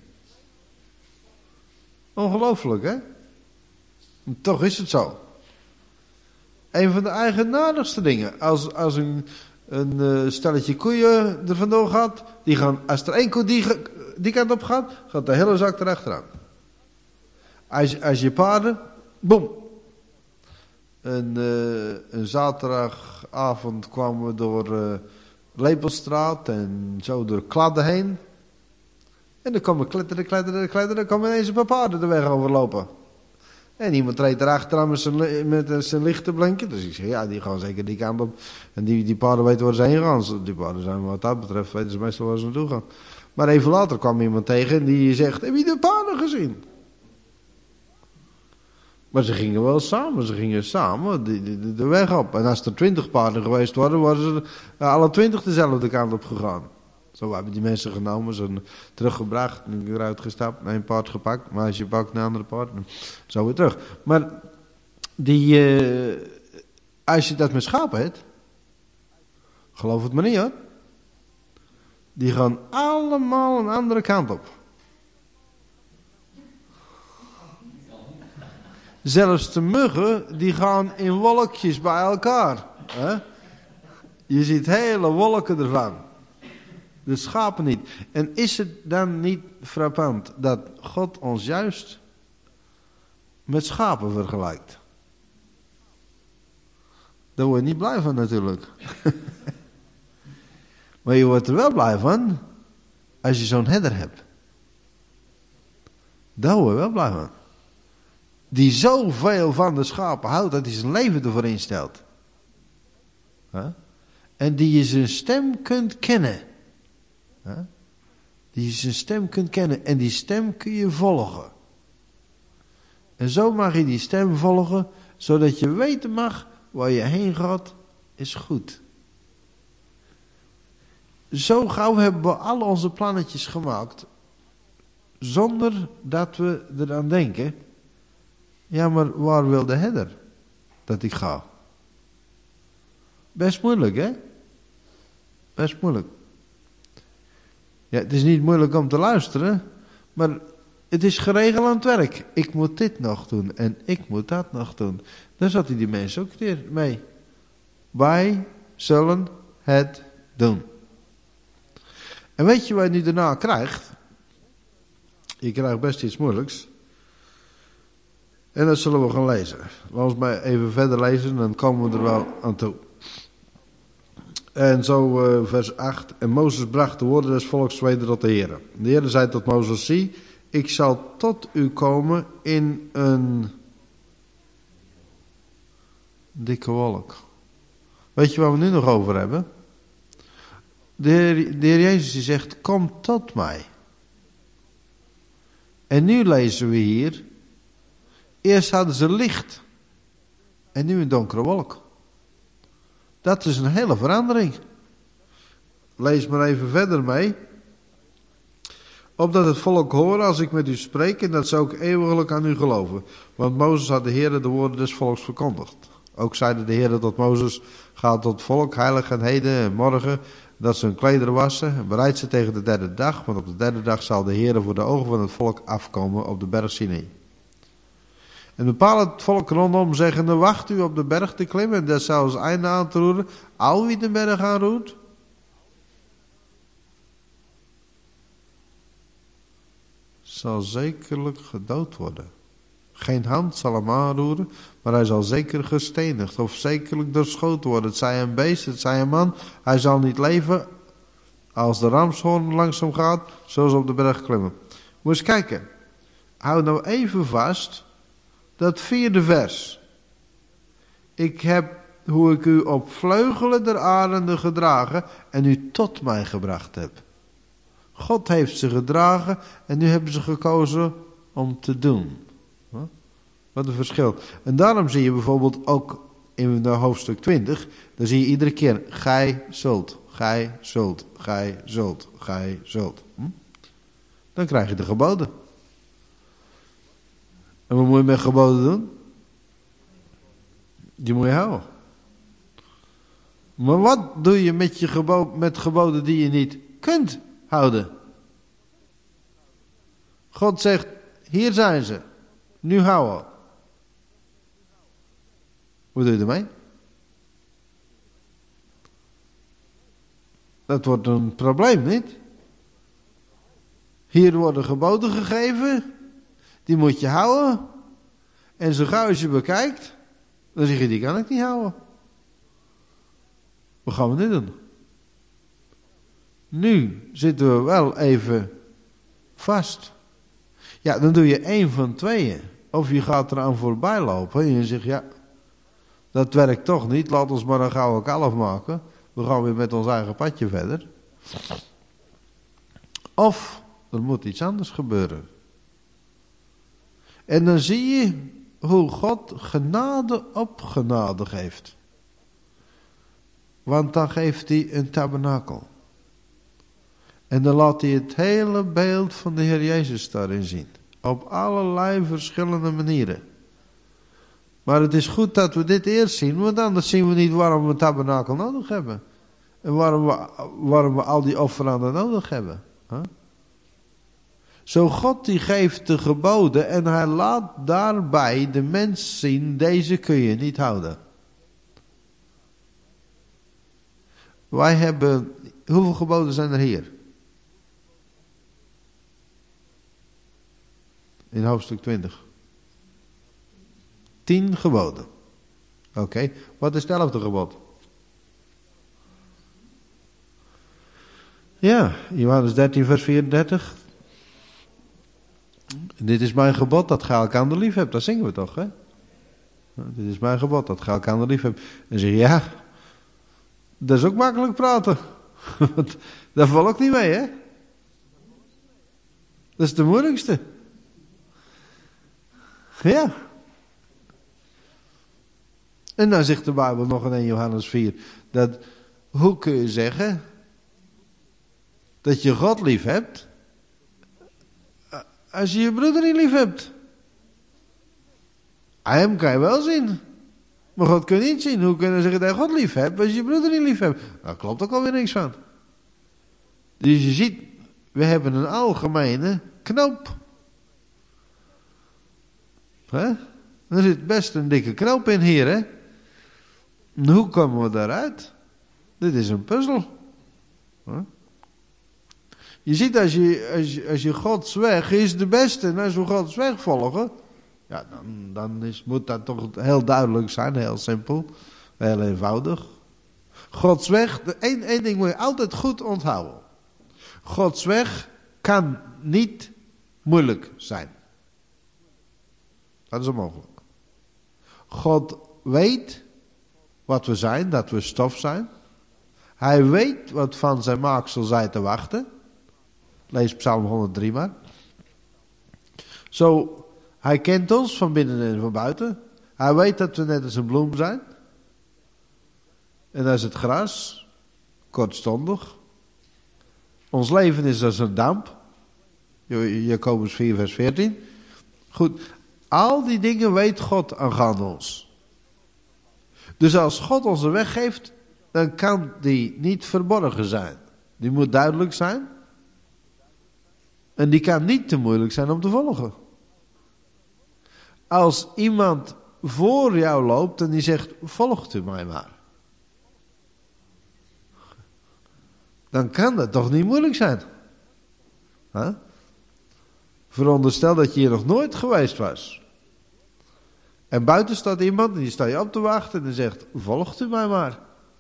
Ongelooflijk, hè? En toch is het zo. Een van de eigenaardigste dingen. Als, als een, een uh, stelletje koeien er vandoor gaat. Die gaan, als er één koe die, die kant op gaat. Gaat de hele zak erachteraan. Als, als je paarden. Boom. Een, uh, een zaterdagavond kwamen we door uh, Lepelstraat. En zo door Kladden heen. En dan komen kletteren, kletteren, kletteren. Dan komen ineens een paar paarden de weg overlopen. En iemand reed erachteraan met zijn, met zijn lichten blinken. Dus ik zeg, ja, die gaan zeker die kant op. En die, die paarden weten waar ze heen gaan. Die paarden zijn wat dat betreft, weten ze meestal waar ze naartoe gaan. Maar even later kwam iemand tegen en die zegt, heb je de paarden gezien? Maar ze gingen wel samen, ze gingen samen de, de, de weg op. En als er twintig paarden geweest waren, waren ze alle twintig dezelfde kant op gegaan. Zo hebben die mensen genomen, ze teruggebracht, eruit gestapt, een paard gepakt. Maar als je pakt een andere paard, zo weer terug. Maar die, uh, als je dat met schapen hebt, geloof het maar niet hoor. Die gaan allemaal een andere kant op. Zelfs de muggen, die gaan in wolkjes bij elkaar. Hè? Je ziet hele wolken ervan. De schapen niet. En is het dan niet frappant dat God ons juist met schapen vergelijkt? Daar word je niet blij van natuurlijk. Maar je wordt er wel blij van als je zo'n herder hebt. Daar word je wel blij van. Die zoveel van de schapen houdt dat hij zijn leven ervoor instelt. Huh? En die je zijn stem kunt kennen. Huh? Die je zijn stem kunt kennen. En die stem kun je volgen. En zo mag je die stem volgen, zodat je weten mag waar je heen gaat, is goed. Zo gauw hebben we al onze plannetjes gemaakt, zonder dat we eraan denken, ja maar waar wil de herder dat ik ga? Best moeilijk hè? Best moeilijk. Ja, het is niet moeilijk om te luisteren, maar het is geregeld aan het werk. Ik moet dit nog doen en ik moet dat nog doen. Daar zat hij die mensen ook weer mee. Wij zullen het doen. En weet je wat je nu daarna krijgt? Je krijgt best iets moeilijks. En dat zullen we gaan lezen. Laten we maar even verder lezen, dan komen we er wel aan toe. En zo uh, vers acht. En Mozes bracht de woorden des volks weder tot de Heere. De Heere zei tot Mozes, zie, ik zal tot u komen in een dikke wolk. Weet je waar we nu nog over hebben? De Heer, de Heer Jezus die zegt, kom tot mij. En nu lezen we hier, eerst hadden ze licht en nu een donkere wolk. Dat is een hele verandering. Lees maar even verder mee. Opdat het volk horen als ik met u spreek en dat ze ook eeuwiglijk aan u geloven. Want Mozes had de Heere de woorden des volks verkondigd. Ook zeide de Heere tot Mozes, ga tot het volk, heilig en heden en morgen, dat ze hun klederen wassen en bereid ze tegen de derde dag. Want op de derde dag zal de Heere voor de ogen van het volk afkomen op de berg Sinai. En bepaal het volk rondom zeggende, wacht u op de berg te klimmen en dat zal als einde aan te roeren. Al wie de berg aanroert, zal zekerlijk gedood worden. Geen hand zal hem aanroeren, maar hij zal zeker gestenigd of zekerlijk doorschoten worden. Het zij een beest, het zij een man, hij zal niet leven als de ramshoorn langs hem gaat, zoals op de berg klimmen. Moet eens kijken, hou nou even vast dat vierde vers. Ik heb, hoe ik u op vleugelen der arenden gedragen en u tot mij gebracht heb. God heeft ze gedragen en nu hebben ze gekozen om te doen. Wat een verschil. En daarom zie je bijvoorbeeld ook in hoofdstuk twintig, dan zie je iedere keer, gij zult, gij zult, gij zult, gij zult. Hm? Dan krijg je de geboden. En wat moet je met geboden doen? Die moet je houden. Maar wat doe je met, je gebo- met geboden die je niet kunt houden? God zegt, hier zijn ze. Nu houden. Wat doe je ermee? Dat wordt een probleem, niet? Hier worden geboden gegeven. Die moet je houden. En zo gauw als je bekijkt, dan zeg je, die kan ik niet houden. Wat gaan we nu doen? Nu zitten we wel even vast. Ja, dan doe je één van tweeën. Of je gaat eraan voorbij lopen en je zegt, ja, dat werkt toch niet. Laat ons maar een gouden kalf maken. We gaan weer met ons eigen padje verder. of er moet iets anders gebeuren. En dan zie je hoe God genade op genade geeft. Want dan geeft hij een tabernakel. En dan laat hij het hele beeld van de Heer Jezus daarin zien. Op allerlei verschillende manieren. Maar het is goed dat we dit eerst zien, want anders zien we niet waarom we een tabernakel nodig hebben. En waarom we, waarom we al die offeranden nodig hebben. Huh? Zo God die geeft de geboden en hij laat daarbij de mens zien, deze kun je niet houden. Wij hebben, hoeveel geboden zijn er hier? In hoofdstuk twintig. Tien geboden. Oké, okay. Wat is het elfde gebod? Ja, Johannes dertien vers vierendertig. Dit is mijn gebod dat gij elkander lief hebt. Dat zingen we toch, hè? Dit is mijn gebod dat gij elkander lief hebt. En zeg je, ja, dat is ook makkelijk praten. Daar val ik niet mee, hè? Dat is de moeilijkste. Ja. En dan zegt de Bijbel nog in Johannes vier, dat, hoe kun je zeggen dat je God lief hebt, als je je broeder niet lief hebt? Hem kan je wel zien, maar God kun je niet zien. Hoe kun je zeggen dat je God lief hebt, als je je broeder niet lief hebt? Daar klopt ook alweer niks van. Dus je ziet, we hebben een algemene knoop. Hè? Er zit best een dikke knoop in hier, hè? En hoe komen we daaruit? Dit is een puzzel. Huh? Je ziet, als je, als je, als je Gods weg is de beste, en als we Gods weg volgen, ja, dan, dan is, moet dat toch heel duidelijk zijn, heel simpel, heel eenvoudig. Gods weg, één, één ding moet je altijd goed onthouden. Gods weg kan niet moeilijk zijn. Dat is onmogelijk. God weet wat we zijn, dat we stof zijn. Hij weet wat van zijn maaksel zij te wachten. Lees Psalm honderddrie maar. Zo, hij kent ons van binnen en van buiten. Hij weet dat we net als een bloem zijn. En dat is het gras, kortstondig. Ons leven is als een damp. Jacobus vier vers veertien. Goed, al die dingen weet God aangaande ons. Dus als God ons een weg geeft, dan kan die niet verborgen zijn. Die moet duidelijk zijn. En die kan niet te moeilijk zijn om te volgen. Als iemand voor jou loopt en die zegt, volgt u mij maar. Dan kan dat toch niet moeilijk zijn. Huh? Veronderstel dat je hier nog nooit geweest was. En buiten staat iemand en die staat je op te wachten en die zegt, volgt u mij maar.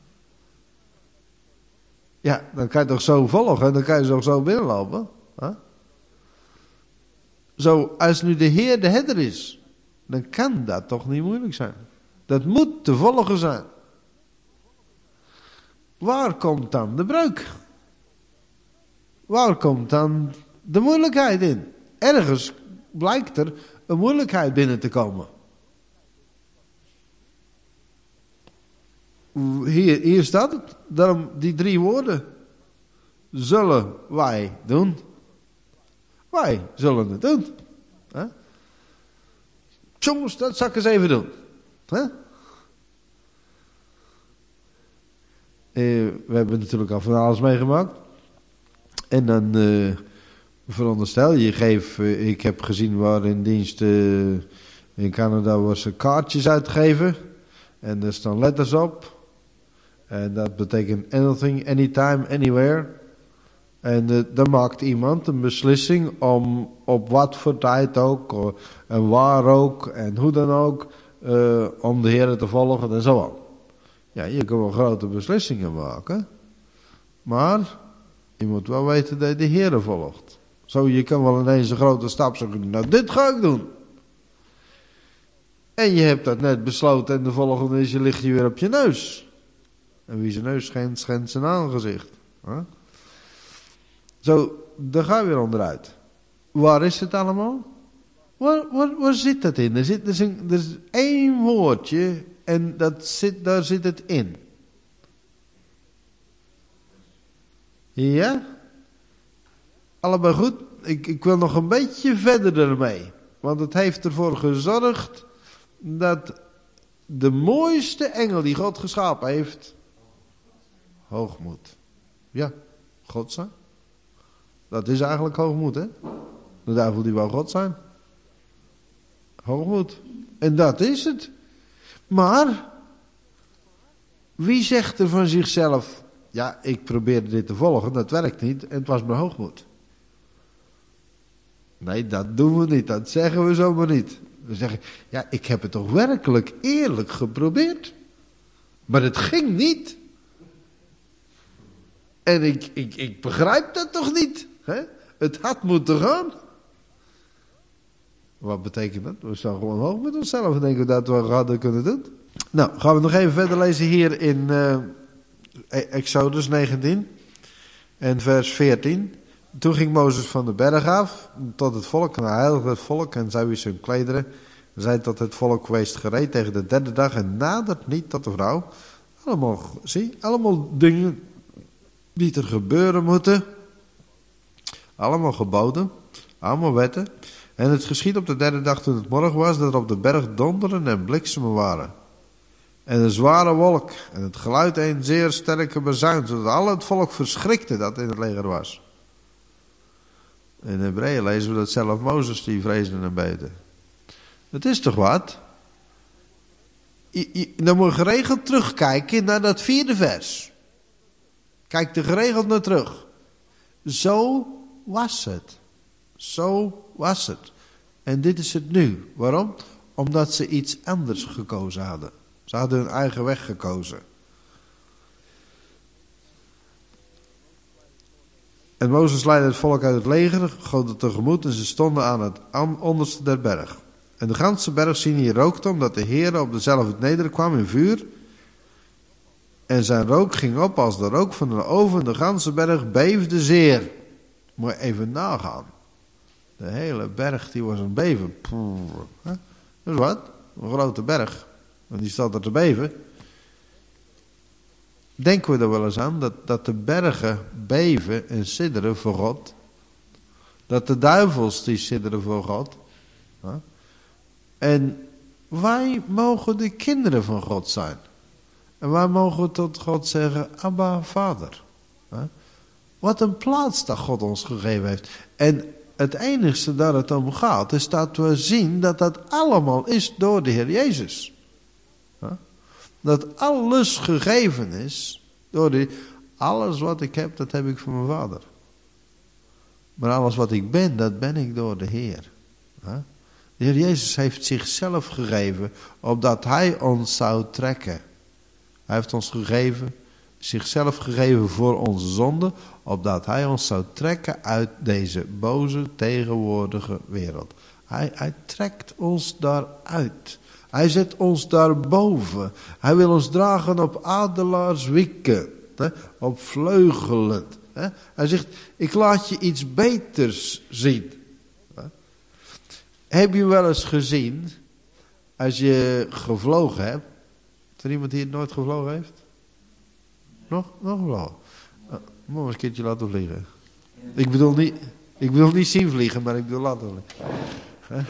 Ja, dan kan je toch zo volgen en dan kan je toch zo binnenlopen. Huh? Zo, als nu de Heer de herder is, dan kan dat toch niet moeilijk zijn. Dat moet te volgen zijn. Waar komt dan de breuk? Waar komt dan de moeilijkheid in? Ergens blijkt er een moeilijkheid binnen te komen. Hier, hier staat het. Daarom die drie woorden. Zullen wij doen. Wij zullen het doen. Huh? Jongens, dat zal ik eens even doen. Huh? Uh, we hebben natuurlijk al van alles meegemaakt. En dan uh, veronderstel je, geeft, uh, ik heb gezien waar in dienst uh, in Canada waar ze kaartjes uitgeven. En er staan letters op. En dat betekent anything, anytime, anywhere. En uh, dan maakt iemand een beslissing om op wat voor tijd ook, uh, en waar ook, en hoe dan ook, uh, om de Heer te volgen en zo aan. Ja, je kan wel grote beslissingen maken, maar je moet wel weten dat je de Heer volgt. Zo, je kan wel ineens een grote stap zeggen, nou dit ga ik doen. En je hebt dat net besloten en de volgende is, je ligt je weer op je neus. En wie zijn neus schendt, schendt zijn aangezicht. Huh? Zo, daar gaan we weer onderuit. Waar is het allemaal? Waar, waar, waar zit dat in? Er, zit, er, is een, er is één woordje en dat zit, daar zit het in. Ja? Allemaal goed? Ik, ik wil nog een beetje verder ermee. Want het heeft ervoor gezorgd dat de mooiste engel die God geschapen heeft, hoogmoed. Ja, God zijn. Dat is eigenlijk hoogmoed, hè? De duivel die wou God zijn. Hoogmoed. En dat is het. Maar, wie zegt er van zichzelf, ja, ik probeerde dit te volgen, dat werkt niet en het was mijn hoogmoed. Nee, dat doen we niet, dat zeggen we zomaar niet. We zeggen, ja, ik heb het toch werkelijk eerlijk geprobeerd. Maar het ging niet. En ik, ik, ik begrijp dat toch niet. Hè? Het had moeten gaan. Wat betekent dat? We staan gewoon hoog met onszelf en denken dat we hadden kunnen doen. Nou, gaan we nog even verder lezen hier in uh, Exodus negentien en vers veertien. Toen ging Mozes van de berg af tot het volk en hij heiligde het volk en zij wist hun klederen. Zei tot het volk, wees gereed tegen de derde dag en nadert niet tot de vrouw. Allemaal, zie, allemaal dingen die er gebeuren moeten. Allemaal geboden, allemaal wetten. En het geschied op de derde dag toen het morgen was, dat er op de berg donderen en bliksemen waren. En een zware wolk en het geluid een zeer sterke bazuin, zodat al het volk verschrikte dat in het leger was. In Hebreeën lezen we dat zelf Mozes die vreesde en beette. Het is toch wat? Je, je, dan moet je geregeld terugkijken naar dat vierde vers. Kijk er geregeld naar terug. Zo was het. Zo was het. En dit is het nu. Waarom? Omdat ze iets anders gekozen hadden. Ze hadden hun eigen weg gekozen. En Mozes leidde het volk uit het leger, goot het tegemoet en ze stonden aan het onderste der berg. En de ganse berg Sinai rookte omdat de Heer op dezelfde nederkwam in vuur. En zijn rook ging op als de rook van een oven. De ganse berg beefde zeer. Moet je even nagaan. De hele berg die was een beven. Dat is wat? Een grote berg. En die staat er te beven. Denken we er wel eens aan dat, dat de bergen beven en sidderen voor God. Dat de duivels die sidderen voor God. En wij mogen de kinderen van God zijn. En wij mogen tot God zeggen, Abba, Vader. Wat een plaats dat God ons gegeven heeft. En het enigste dat het om gaat, is dat we zien dat dat allemaal is door de Heer Jezus. Dat alles gegeven is door de... Alles wat ik heb, dat heb ik van mijn Vader. Maar alles wat ik ben, dat ben ik door de Heer. De Heer Jezus heeft zichzelf gegeven, opdat Hij ons zou trekken. Hij heeft ons gegeven, zichzelf gegeven voor onze zonde, opdat Hij ons zou trekken uit deze boze, tegenwoordige wereld. Hij, hij trekt ons daaruit. Hij zet ons daarboven. Hij wil ons dragen op adelaarswieken, hè, op vleugelen. Hè. Hij zegt, ik laat je iets beters zien. Hè. Heb je wel eens gezien, als je gevlogen hebt, is er iemand die het nooit gevlogen heeft? Nog? Nog gevlogen? Uh, moet eens een keertje laten vliegen. Ik bedoel niet, ik bedoel niet zien vliegen, maar ik bedoel laten vliegen. Huh?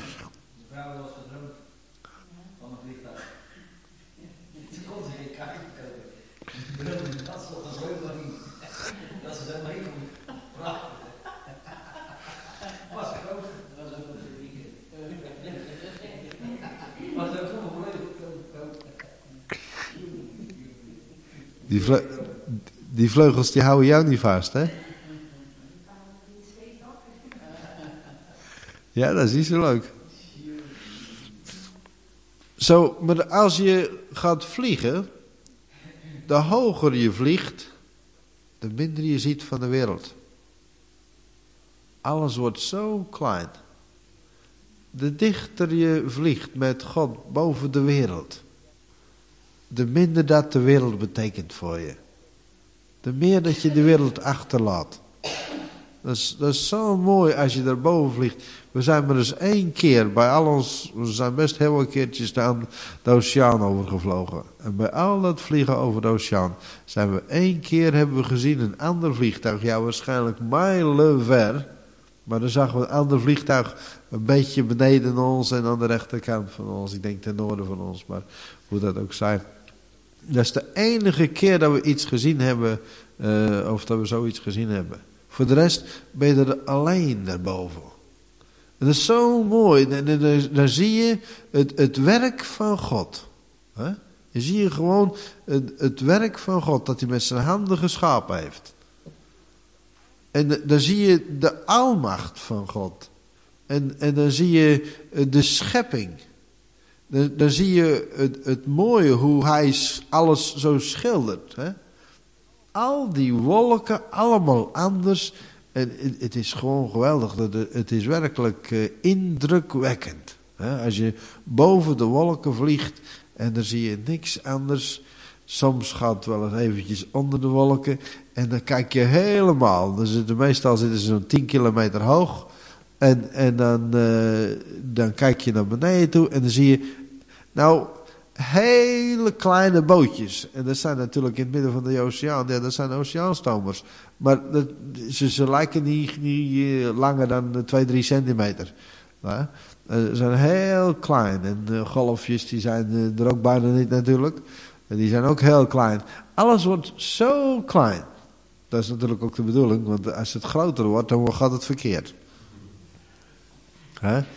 Die, vle die vleugels die houden jou niet vast, hè? Ja, dat is niet zo leuk. Zo, maar als je gaat vliegen, de hoger je vliegt, de minder je ziet van de wereld. Alles wordt zo klein. De dichter je vliegt met God boven de wereld, de minder dat de wereld betekent voor je. De meer dat je de wereld achterlaat. Dat is, dat is zo mooi als je daarboven vliegt. We zijn maar eens één keer, bij al ons, we zijn best heel veel keertjes de, de oceaan overgevlogen. En bij al dat vliegen over de oceaan zijn we één keer hebben we gezien een ander vliegtuig. Ja, waarschijnlijk mijlenver. Maar dan zagen we een ander vliegtuig een beetje beneden ons en aan de rechterkant van ons. Ik denk ten noorden van ons, maar hoe dat ook zij. Dat is de enige keer dat we iets gezien hebben, uh, of dat we zoiets gezien hebben. Voor de rest ben je er alleen daarboven. En dat is zo mooi. Dan zie je het, het werk van God. He? Je zie je gewoon het, het werk van God, dat hij met zijn handen geschapen heeft. En dan zie je de almacht van God. En, en dan zie je de schepping. Dan, dan zie je het, het mooie, hoe hij alles zo schildert. Hè? Al die wolken, allemaal anders. En het, het is gewoon geweldig. Het is werkelijk uh, indrukwekkend. Hè? Als je boven de wolken vliegt en dan zie je niks anders. Soms gaat het wel eens eventjes onder de wolken. En dan kijk je helemaal. Dan zitten, meestal zitten ze zo'n tien kilometer hoog. En, en dan, uh, dan kijk je naar beneden toe. En dan zie je, nou, hele kleine bootjes. En dat zijn natuurlijk in het midden van de oceaan. Ja, dat zijn oceaanstomers. Maar dat, ze, ze lijken niet, niet langer dan twee, drie centimeter. Nou, ze zijn heel klein. En uh, golfjes die zijn uh, er ook bijna niet natuurlijk. En die zijn ook heel klein. Alles wordt zo klein. Dat is natuurlijk ook de bedoeling. Want als het groter wordt, dan gaat het verkeerd. Hè?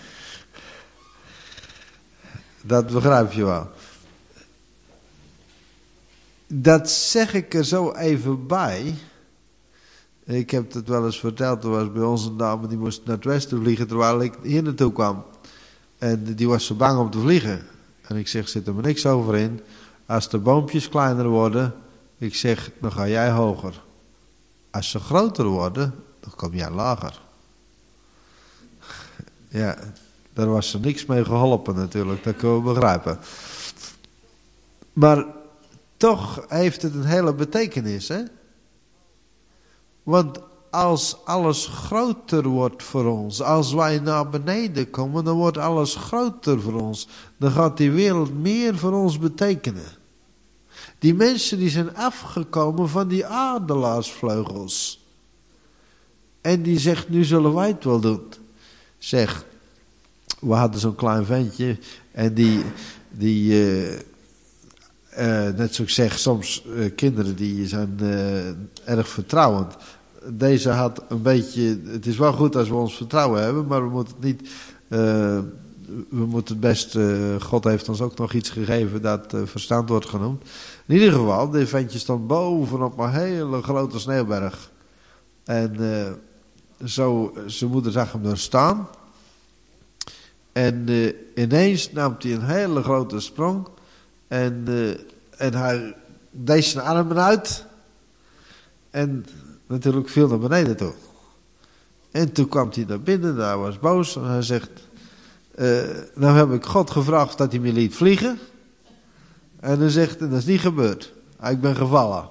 Dat begrijp je wel. Dat zeg ik er zo even bij. Ik heb het wel eens verteld. Er was bij ons een dame die moest naar het westen vliegen terwijl ik hier naartoe kwam. En die was zo bang om te vliegen. En ik zeg, zit er maar niks over in. Als de boompjes kleiner worden, ik zeg, dan ga jij hoger. Als ze groter worden, dan kom jij lager. Ja, daar was er niks mee geholpen natuurlijk, dat kunnen we begrijpen. Maar toch heeft het een hele betekenis, hè? Want als alles groter wordt voor ons, als wij naar beneden komen, dan wordt alles groter voor ons. Dan gaat die wereld meer voor ons betekenen. Die mensen die zijn afgekomen van die adelaarsvleugels. En die zegt, nu zullen wij het wel doen. Zeg, we hadden zo'n klein ventje en die, die uh, uh, net zoals ik zeg, soms uh, kinderen die zijn uh, erg vertrouwend. Deze had een beetje, het is wel goed als we ons vertrouwen hebben, maar we moeten het niet, uh, we moeten het best, uh, God heeft ons ook nog iets gegeven dat uh, verstand wordt genoemd. In ieder geval, dit ventje stond bovenop een hele grote sneeuwberg. En uh, zo, zijn moeder zag hem daar staan. En uh, ineens nam hij een hele grote sprong. En, uh, en hij deed zijn armen uit. En natuurlijk viel naar beneden toe. En toen kwam hij naar binnen, hij was boos. En hij zegt, uh, nou heb ik God gevraagd dat hij me liet vliegen. En hij zegt, en dat is niet gebeurd. Ik ben gevallen.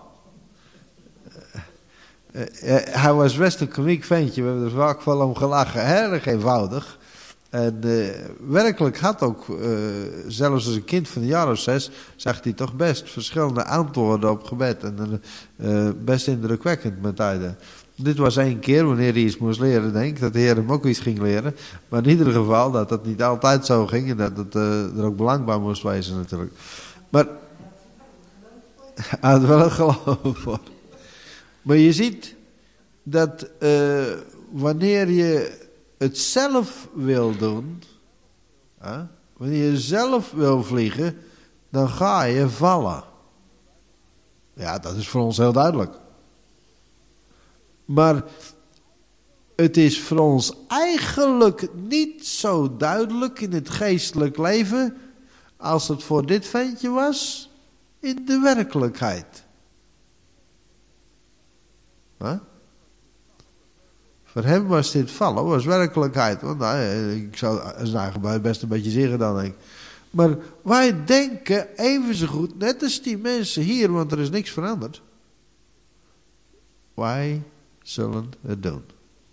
Uh, uh, hij was best een komiek ventje. We hebben er vaak wel om gelachen. Erg eenvoudig. En uh, werkelijk had ook, uh, zelfs als een kind van een jaar of zes, zag hij toch best verschillende antwoorden op gebed. En uh, best indrukwekkend met tijden. Dit was één keer wanneer hij iets moest leren, denk ik, dat de Heer hem ook iets ging leren. Maar in ieder geval dat dat niet altijd zo ging en dat het uh, er ook belang bij moest wezen natuurlijk. Maar hij had wel een geloof voor. Maar je ziet dat uh, wanneer je het zelf wil doen, hè, wanneer je zelf wil vliegen, dan ga je vallen. Ja, dat is voor ons heel duidelijk. Maar het is voor ons eigenlijk niet zo duidelijk in het geestelijk leven als het voor dit ventje was in de werkelijkheid. Huh? Voor hem was dit vallen, was werkelijkheid. Want nou, ik zou als eigen best een beetje zeggen dan denk ik. Maar wij denken even zo goed, net als die mensen hier, want er is niks veranderd. Wij zullen het doen.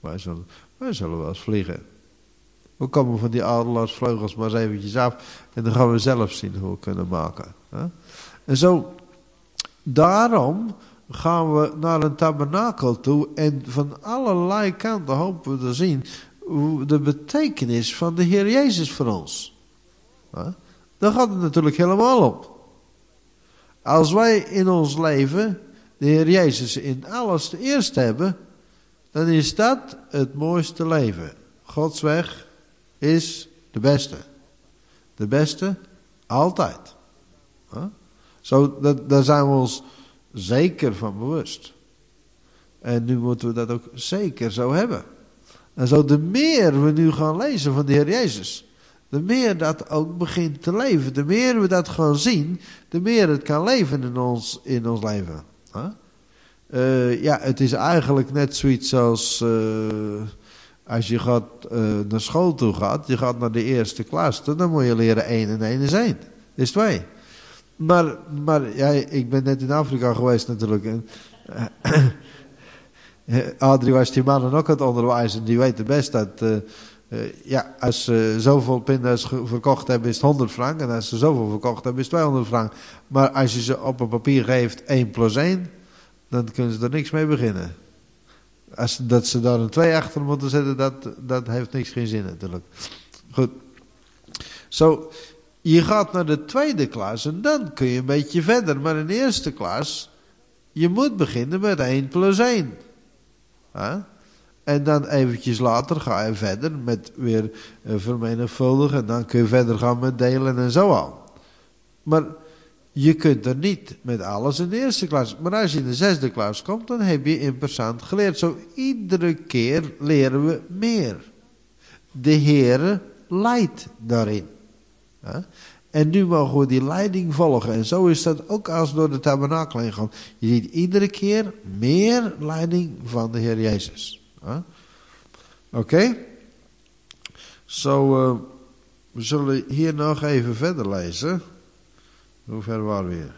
Wij zullen, wij zullen wel eens vliegen. We komen van die adelaarsvleugels maar eens eventjes af. En dan gaan we zelf zien hoe we kunnen maken. Hè? En zo, daarom gaan we naar een tabernakel toe. En van allerlei kanten hopen we te zien de betekenis van de Heer Jezus voor ons. Hè? Daar gaat het natuurlijk helemaal om. Als wij in ons leven de Heer Jezus in alles te eerst hebben, dan is dat het mooiste leven. Gods weg is de beste. De beste altijd. Huh? Zo, dat, daar zijn we ons zeker van bewust. En nu moeten we dat ook zeker zo hebben. En zo de meer we nu gaan lezen van de Heer Jezus, de meer dat ook begint te leven. De meer we dat gaan zien, de meer het kan leven in ons, in ons leven. Huh? Uh, ja, het is eigenlijk net zoiets als uh, als je gaat, uh, naar school toe gaat. Je gaat naar de eerste klas. Dan moet je leren één en één is één. Is twee. Maar, maar ja, ik ben net in Afrika geweest natuurlijk. En, uh, Adrie was die mannen ook aan het onderwijzen. Die weten best dat uh, uh, ja, als ze zoveel pinda's verkocht hebben is het honderd frank. En als ze zoveel verkocht hebben is het tweehonderd frank. Maar als je ze op een papier geeft één plus één, dan kunnen ze er niks mee beginnen. Als dat ze daar een twee achter moeten zetten, dat, dat heeft niks geen zin natuurlijk. Goed. Zo, je gaat naar de tweede klas en dan kun je een beetje verder. Maar in de eerste klas, je moet beginnen met één plus één. Huh? En dan eventjes later ga je verder met weer uh, vermenigvuldigen. En dan kun je verder gaan met delen en zo al. Maar je kunt er niet met alles in de eerste klas. Maar als je in de zesde klas komt, dan heb je in persoon geleerd. Zo iedere keer leren we meer. De Heere leidt daarin. Ja? En nu mogen we die leiding volgen. En zo is dat ook als we door de tabernakel heen gaan. Je ziet iedere keer meer leiding van de Heer Jezus. Ja? Oké? Okay? Zo, uh, we zullen hier nog even verder lezen. Hoe ver waren we hier?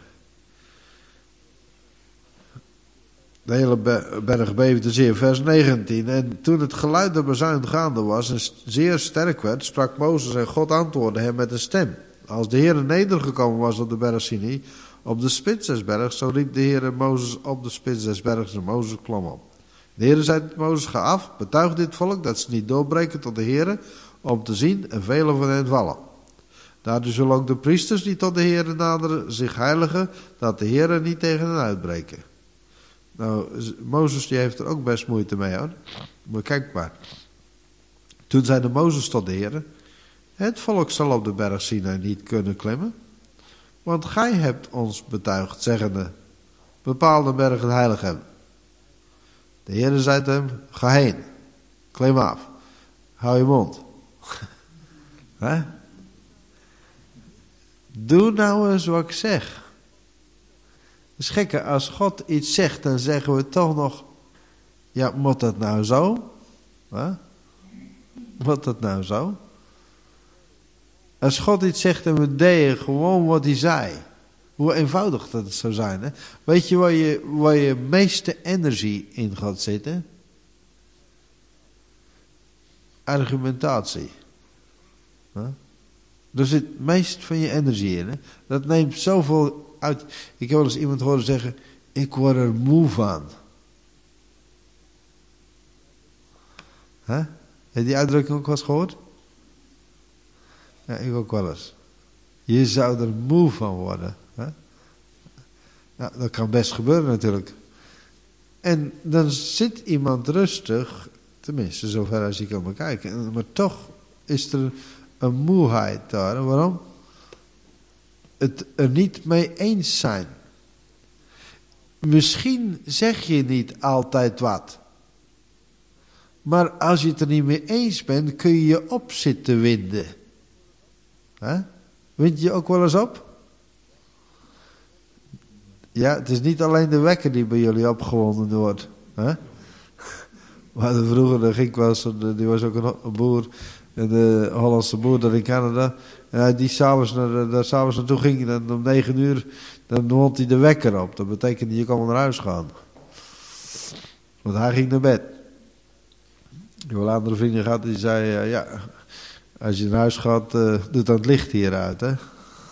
De hele berg beefde zeer. Vers negentien. En toen het geluid der bazuin gaande was en zeer sterk werd, sprak Mozes en God antwoordde hem met een stem. Als de Heer nedergekomen was op de berg Sinai, op de spits des bergs, zo riep de Heer Mozes op de spits des bergs en Mozes klom op. De Heer zei tot Mozes, ga af, betuig dit volk dat ze niet doorbreken tot de Heer, om te zien en velen van hen vallen. Daardoor zullen ook de priesters die tot de Heer naderen zich heiligen, dat de Heer niet tegen hen uitbreken. Nou, Mozes die heeft er ook best moeite mee hoor. Maar kijk maar. Toen zei de Mozes tot de Heer, het volk zal op de berg Sinai niet kunnen klimmen, want gij hebt ons betuigd, zeggende, bepaal de berg het heilig hebben. De Heer zei tot hem, ga heen, klim af, hou je mond. Hè? Doe nou eens wat ik zeg. Het is gekke, als God iets zegt, dan zeggen we toch nog, ja, moet dat nou zo? Huh? Moet dat nou zo? Als God iets zegt en we deden gewoon wat hij zei. Hoe eenvoudig dat het zou zijn. Hè? Weet je waar je, waar je meeste energie in gaat zitten? Argumentatie. Huh? Er zit het meest van je energie in. Hè? Dat neemt zoveel uit. Ik heb wel eens iemand horen zeggen, ik word er moe van. Huh? Heb je die uitdrukking ook wel eens gehoord? Ja, ik ook wel eens. Je zou er moe van worden. Hè? Nou, dat kan best gebeuren natuurlijk. En dan zit iemand rustig, tenminste zover als je kan bekijken, maar toch is er een moeheid daar. Waarom? Het er niet mee eens zijn. Misschien zeg je niet altijd wat. Maar als je het er niet mee eens bent, kun je je op zitten winden. Huh? Wind je ook wel eens op? Ja, het is niet alleen de wekker die bij jullie opgewonden wordt. Huh? Maar vroeger daar ging ik wel eens, die was ook een boer, de Hollandse boer daar in Canada. En die s'avonds naar, daar s'avonds naartoe ging, dan om negen uur, dan wond hij de wekker op. Dat betekende je kon naar huis gaan. Want hij ging naar bed. Ik heb wel andere vrienden gehad die zeiden, uh, ja, als je naar huis gaat, uh, doet dan het licht hieruit, hè.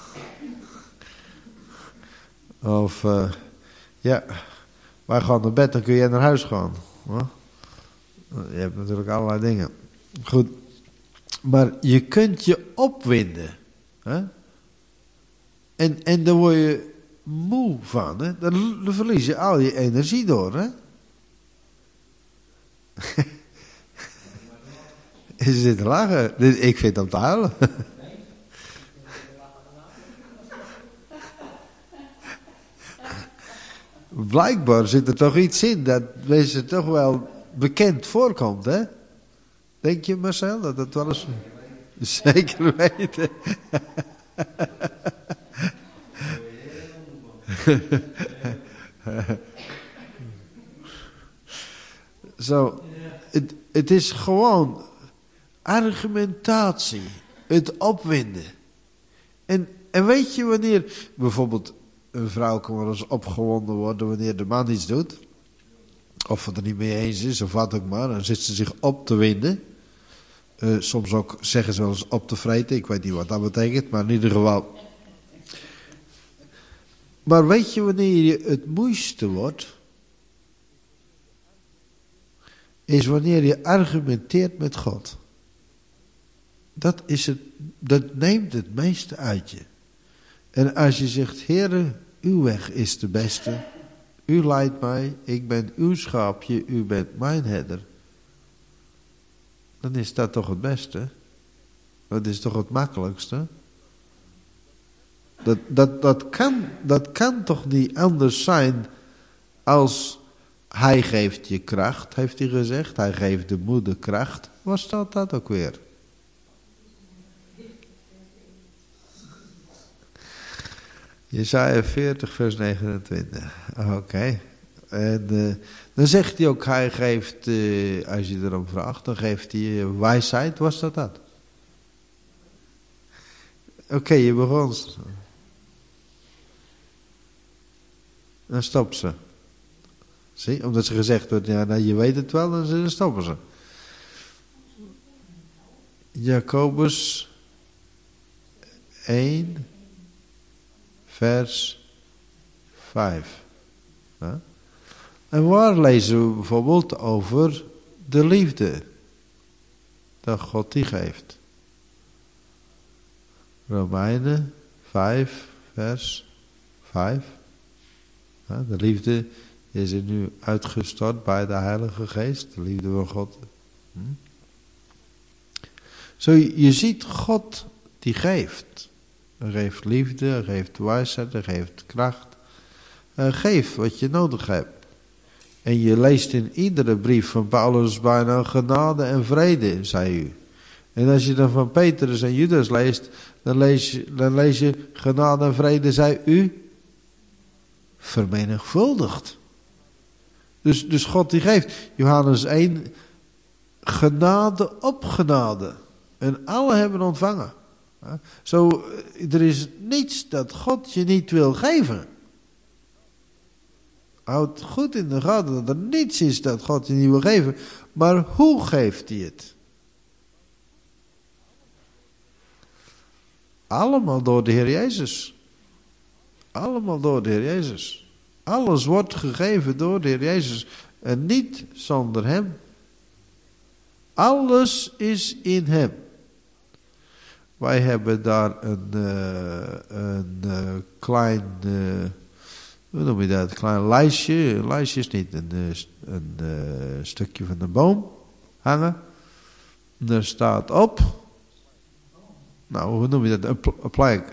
Of, uh, ja, wij gaan naar bed, dan kun jij naar huis gaan. Huh? Je hebt natuurlijk allerlei dingen. Goed, maar je kunt je opwinden. Hè? En, en daar word je moe van. Hè? Dan, dan verlies je al je energie door. Hè? Ze zitten lachen. Ik vind hem te huilen. Blijkbaar zit er toch iets in dat mensen toch wel bekend voorkomt, hè? Denk je, Marcel, dat dat wel eens... Zeker weten. Zo, het, het is gewoon argumentatie, het opwinden. En, en weet je wanneer, bijvoorbeeld een vrouw kan wel eens opgewonden worden wanneer de man iets doet, of het er niet mee eens is, of wat ook maar, dan zit ze zich op te winden. Uh, soms ook zeggen ze wel eens op te vreten, ik weet niet wat dat betekent, maar in ieder geval. Maar weet je wanneer je het moeiste wordt? Is wanneer je argumenteert met God. Dat, is het, dat neemt het meeste uit je. En als je zegt, Heere, uw weg is de beste. U leidt mij, ik ben uw schaapje, u bent mijn herder. Dan is dat toch het beste. Dat is toch het makkelijkste. Dat, dat, dat, kan, dat kan toch niet anders zijn als hij geeft je kracht, heeft hij gezegd. Hij geeft de moeder kracht. Waar staat dat ook weer? Jesaja veertig vers negenentwintig. Oké. Okay. En uh, dan zegt hij ook, hij geeft, uh, als je erom vraagt, dan geeft hij uh, wijsheid. Was dat dat? Oké, okay, je begon. Dan stopt ze. Zie, omdat ze gezegd wordt, ja, nou, je weet het wel, dan stoppen ze. Jacobus één, vers vijf. Ja? En waar lezen we bijvoorbeeld over de liefde dat God die geeft? Romeinen vijf, vers vijf. Ja, de liefde is er nu uitgestort bij de Heilige Geest, de liefde van God. Hm? Zo, je ziet God die geeft. Hij geeft liefde, hij geeft wijsheid, hij geeft kracht. Hij geeft wat je nodig hebt. En je leest in iedere brief van Paulus bijna genade en vrede, zei u. En als je dan van Petrus en Judas leest, dan lees je, dan lees je genade en vrede, zei u, vermenigvuldigd. Dus, dus God die geeft. Johannes één, genade op genade. En alle hebben ontvangen. Zo, er is niets dat God je niet wil geven. Houd goed in de gaten dat er niets is dat God je niet wil geven. Maar hoe geeft hij het? Allemaal door de Heer Jezus. Allemaal door de Heer Jezus. Alles wordt gegeven door de Heer Jezus. En niet zonder hem. Alles is in hem. Wij hebben daar een, uh, een uh, klein, uh, hoe noem je dat, een klein lijstje. Een lijstje is niet een, een uh, stukje van de boom hangen. En er staat op, nou hoe noem je dat, een, pl- een plank.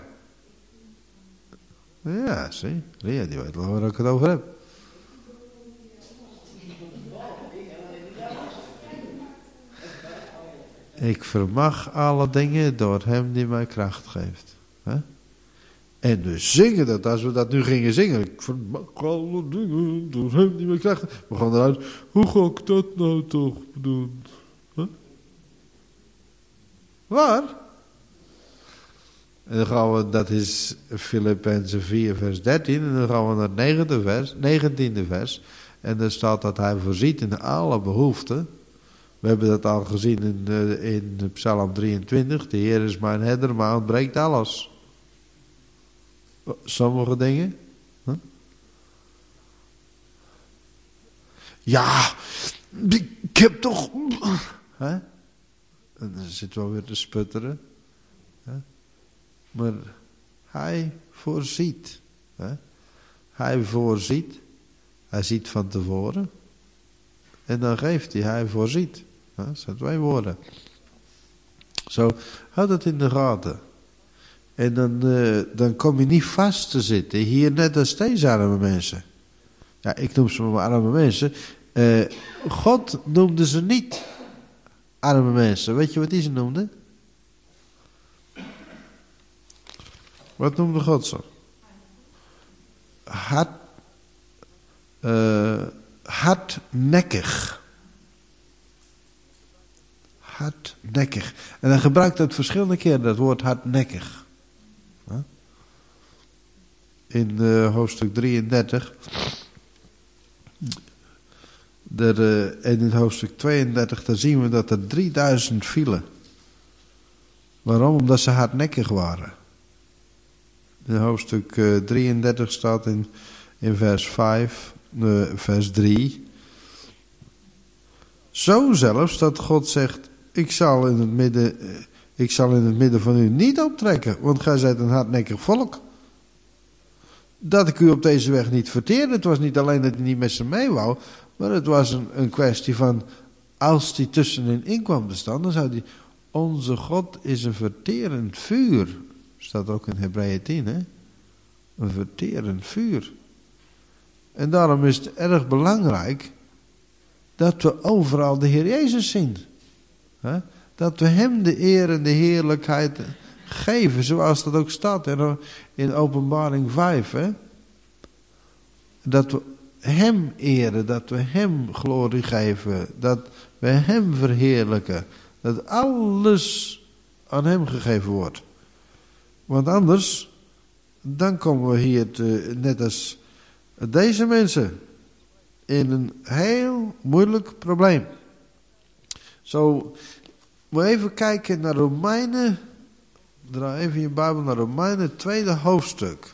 Ja, zie, Ria die weet wel waar ik het over heb. Ik vermag alle dingen door hem die mij kracht geeft. He? En we zingen dat, als we dat nu gingen zingen. Ik vermag alle dingen door hem die mij kracht geeft. We gaan eruit, hoe ga ik dat nou toch doen? He? Waar? En dan gaan we, dat is Filippenzen vier vers dertien. En dan gaan we naar het negentiende vers, negentiende vers. En daar staat dat hij voorziet in alle behoeften. We hebben dat al gezien in, uh, in Psalm drieëntwintig. De Heer is mijn herder, maar ontbreekt alles. Sommige dingen. Huh? Ja, ik heb toch... Huh? En dan zit wel weer te sputteren. Huh? Maar hij voorziet. Huh? Hij voorziet. Hij ziet van tevoren. En dan geeft hij. Hij voorziet. Huh? Dat zijn twee woorden. Zo, houd dat in de gaten. En dan, uh, dan kom je niet vast te zitten. Hier net als deze arme mensen. Ja, ik noem ze maar arme mensen. Uh, God noemde ze niet arme mensen. Weet je wat hij ze noemde? Wat noemde God ze? Hard, uh, hardnekkig. Hardnekkig. En dan gebruikt het verschillende keren dat woord hardnekkig. In uh, hoofdstuk drieëndertig. Der, uh, en in hoofdstuk tweeëndertig, daar zien we dat er drieduizend vielen. Waarom? Omdat ze hardnekkig waren. In hoofdstuk uh, drieëndertig staat in, in vers vijf, uh, vers drie. Zo zelfs dat God zegt, ik zal in het midden, uh, ik zal in het midden van u niet optrekken, want gij zijt een hardnekkig volk. Dat ik u op deze weg niet verteerde. Het was niet alleen dat hij niet met ze mee wou, maar het was een, een kwestie van, als hij tussenin in kwam te staan, dan zou hij, onze God is een verterend vuur. Staat ook in Hebreeën tien, hè? Een verterend vuur. En daarom is het erg belangrijk dat we overal de Heer Jezus zien. Hè? Dat we hem de eer en de heerlijkheid geven, zoals dat ook staat in, in Openbaring vijf. Hè? Dat we hem eren, dat we hem glorie geven, dat we hem verheerlijken. Dat alles aan hem gegeven wordt. Want anders, dan komen we hier te, net als deze mensen in een heel moeilijk probleem. Zo, we even kijken naar Romeinen. Draai even je Bijbel naar Romeinen, het tweede hoofdstuk.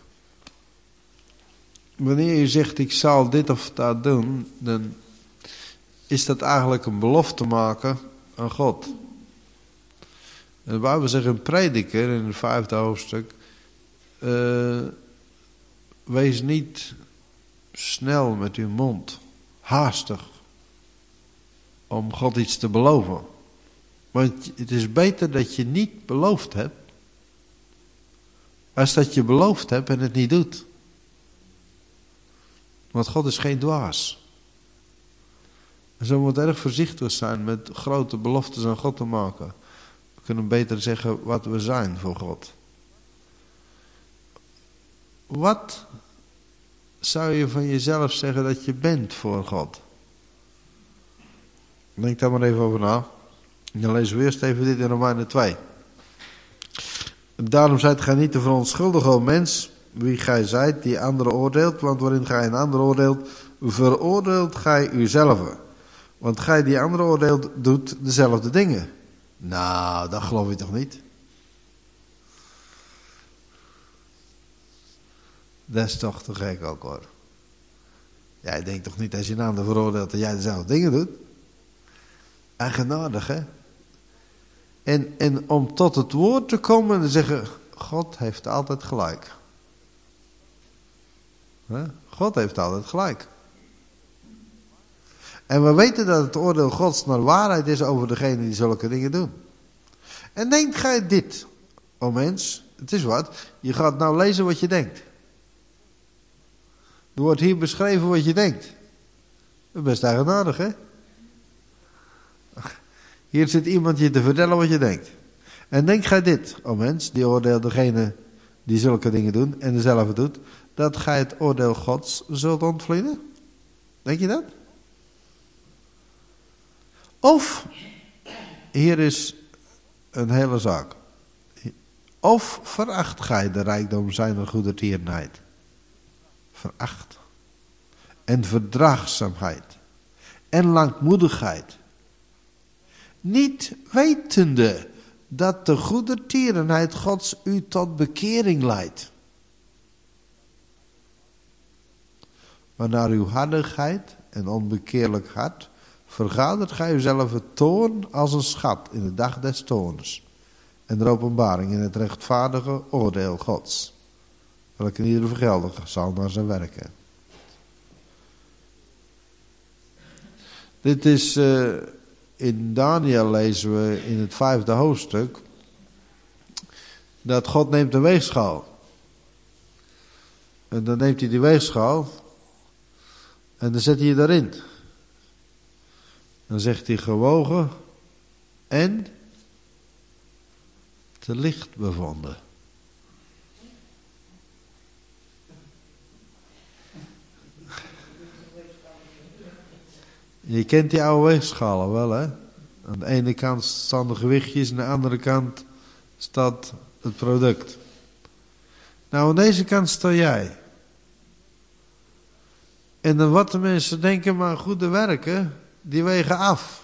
Wanneer je zegt, ik zal dit of dat doen, dan is dat eigenlijk een belofte maken aan God. En de Bijbel zegt in Prediker, in het vijfde hoofdstuk, uh, wees niet snel met uw mond, haastig, om God iets te beloven. Want het is beter dat je niet beloofd hebt, als dat je beloofd hebt en het niet doet. Want God is geen dwaas. En zo moet erg voorzichtig zijn met grote beloftes aan God te maken. We kunnen beter zeggen wat we zijn voor God. Wat zou je van jezelf zeggen dat je bent voor God? Denk daar maar even over na. Dan lezen we eerst even dit in Romeinen twee. Daarom zijt gij niet te verontschuldigen, o mens, wie gij zijt, die anderen oordeelt. Want waarin gij een ander oordeelt, veroordeelt gij uzelf. Want gij die anderen oordeelt, doet dezelfde dingen. Nou, dat geloof je toch niet? Dat is toch te gek ook, hoor. Jij denkt toch niet als je een ander veroordeelt dat jij dezelfde dingen doet? Eigenaardig, hè? En, en om tot het woord te komen en te zeggen, God heeft altijd gelijk. He? God heeft altijd gelijk. En we weten dat het oordeel Gods naar waarheid is over degene die zulke dingen doen. En denkt gij dit, o mens, het is wat, je gaat nou lezen wat je denkt. Er wordt hier beschreven wat je denkt. Dat is best eigenaardig, hè? Hier zit iemand je te vertellen wat je denkt. En denk gij dit, o mens, die oordeelt degene die zulke dingen doen en dezelfde doet, dat gij het oordeel Gods zult ontvlieden? Denk je dat? Of, hier is een hele zaak. Of veracht gij de rijkdom zijner goedertierenheid. Veracht. En verdraagzaamheid. En langmoedigheid. niet wetende dat de goedertierenheid Gods u tot bekering leidt. Maar naar uw hardigheid en onbekeerlijk hart vergadert gij uzelf het toorn als een schat in de dag des toorns en de openbaring in het rechtvaardige oordeel Gods, welke ieder vergeldigen zal naar zijn werken. Dit is, uh, in Daniel lezen we in het vijfde hoofdstuk, dat God neemt een weegschaal. En dan neemt hij die weegschaal en dan zet hij je daarin. Dan zegt hij gewogen en te licht bevonden. Je kent die oude weegschalen wel, hè? Aan de ene kant staan de gewichtjes, aan de andere kant staat het product. Nou, aan deze kant sta jij. En dan wat de mensen denken, maar goede werken, die wegen af.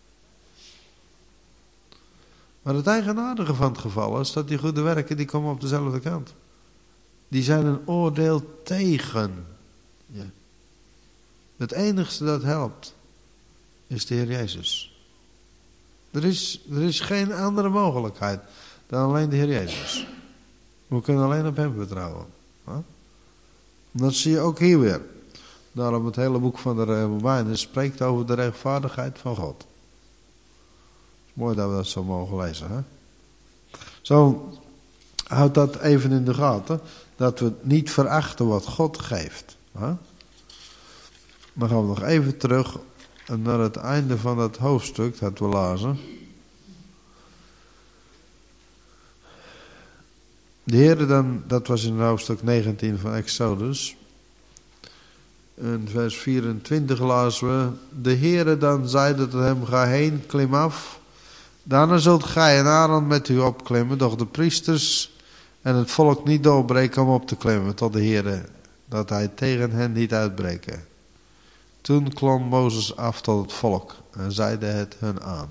Maar het eigenaardige van het geval is dat die goede werken, die komen op dezelfde kant. Die zijn een oordeel tegen je. Het enigste dat helpt, is de Heer Jezus. Er is, er is geen andere mogelijkheid dan alleen de Heer Jezus. We kunnen alleen op hem vertrouwen. Dat zie je ook hier weer. Daarom het hele boek van de Romeinen spreekt over de rechtvaardigheid van God. Mooi dat we dat zo mogen lezen. Hè? Zo, houd dat even in de gaten. Dat we niet verachten wat God geeft. Hè? Dan gaan we nog even terug naar het einde van het hoofdstuk dat we lazen. De Heere dan, dat was in hoofdstuk negentien van Exodus. In vers vierentwintig lazen we. De Heere dan zeide tot hem, ga heen, klim af. Daarna zult gij en Aaron met u opklimmen, doch de priesters en het volk niet doorbreken om op te klimmen tot de Heere, dat hij tegen hen niet uitbreken. Toen klom Mozes af tot het volk en zeide het hun aan.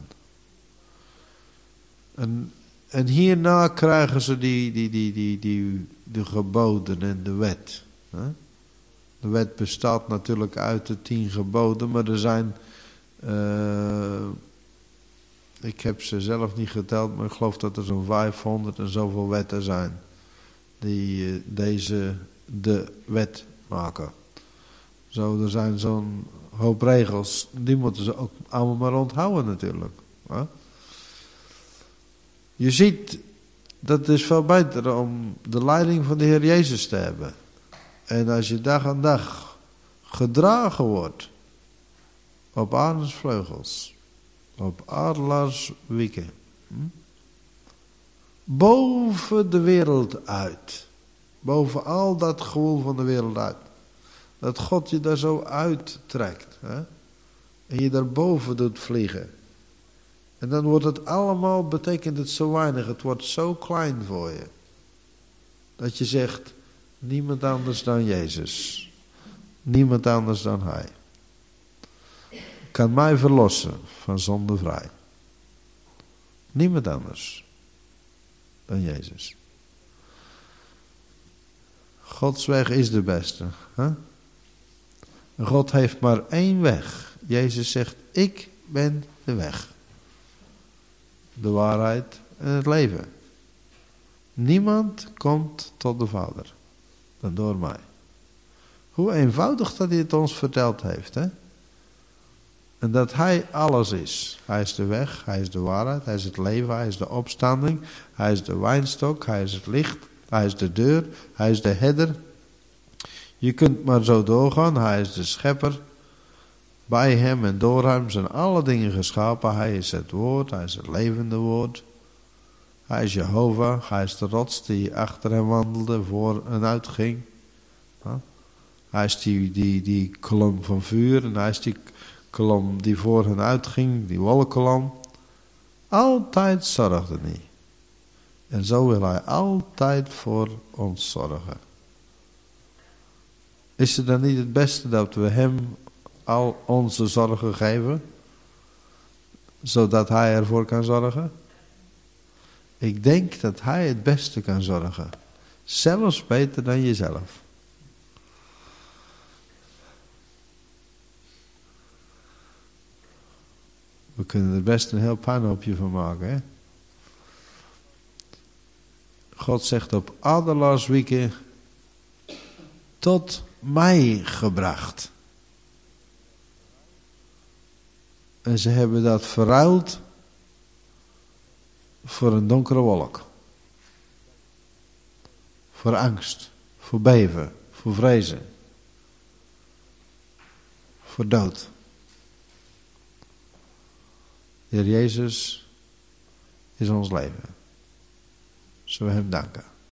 En, en hierna krijgen ze die, die, die, die, die, de geboden en de wet. Hè? De wet bestaat natuurlijk uit de tien geboden, maar er zijn, uh, ik heb ze zelf niet geteld, maar ik geloof dat er zo'n vijfhonderd en zoveel wetten zijn die uh, deze de wet maken. Zo, er zijn zo'n hoop regels, die moeten ze ook allemaal maar onthouden natuurlijk. Hè? Je ziet, dat het is veel beter om de leiding van de Heer Jezus te hebben. En als je dag aan dag gedragen wordt op arensvleugels, op adelaarswieken, hm? boven de wereld uit, boven al dat gewoel van de wereld uit, dat God je daar zo uittrekt, hè? En je daarboven doet vliegen. En dan wordt het allemaal, betekent het zo weinig, het wordt zo klein voor je, dat je zegt, niemand anders dan Jezus. Niemand anders dan Hij. Kan mij verlossen van zonde vrij. Niemand anders dan Jezus. Gods weg is de beste. Hè? God heeft maar één weg. Jezus zegt, ik ben de weg. De waarheid en het leven. Niemand komt tot de Vader dan door mij. Hoe eenvoudig dat hij het ons verteld heeft. Hè? En dat hij alles is. Hij is de weg, hij is de waarheid, hij is het leven, hij is de opstanding. Hij is de wijnstok, hij is het licht, hij is de deur, hij is de herder. Je kunt maar zo doorgaan, hij is de schepper. Bij hem en door hem zijn alle dingen geschapen. Hij is het woord, hij is het levende woord. Hij is Jehovah, hij is de rots die achter hem wandelde, voor en uitging. Hij is die, die, die kolom van vuur en hij is die kolom die voor hen uitging, die wolkolom. Altijd zorgde hij. En zo wil hij altijd voor ons zorgen. Is het dan niet het beste dat we hem al onze zorgen geven? zodat hij ervoor kan zorgen? Ik denk dat hij het beste kan zorgen. Zelfs beter dan jezelf. We kunnen er best een heel puinhoopje van maken, hè? God zegt op Adelaarsweken tot mij gebracht. En ze hebben dat verruild voor een donkere wolk. Voor angst, voor beven, voor vrezen. Voor dood. De Heer Jezus is ons leven. Zullen we hem danken.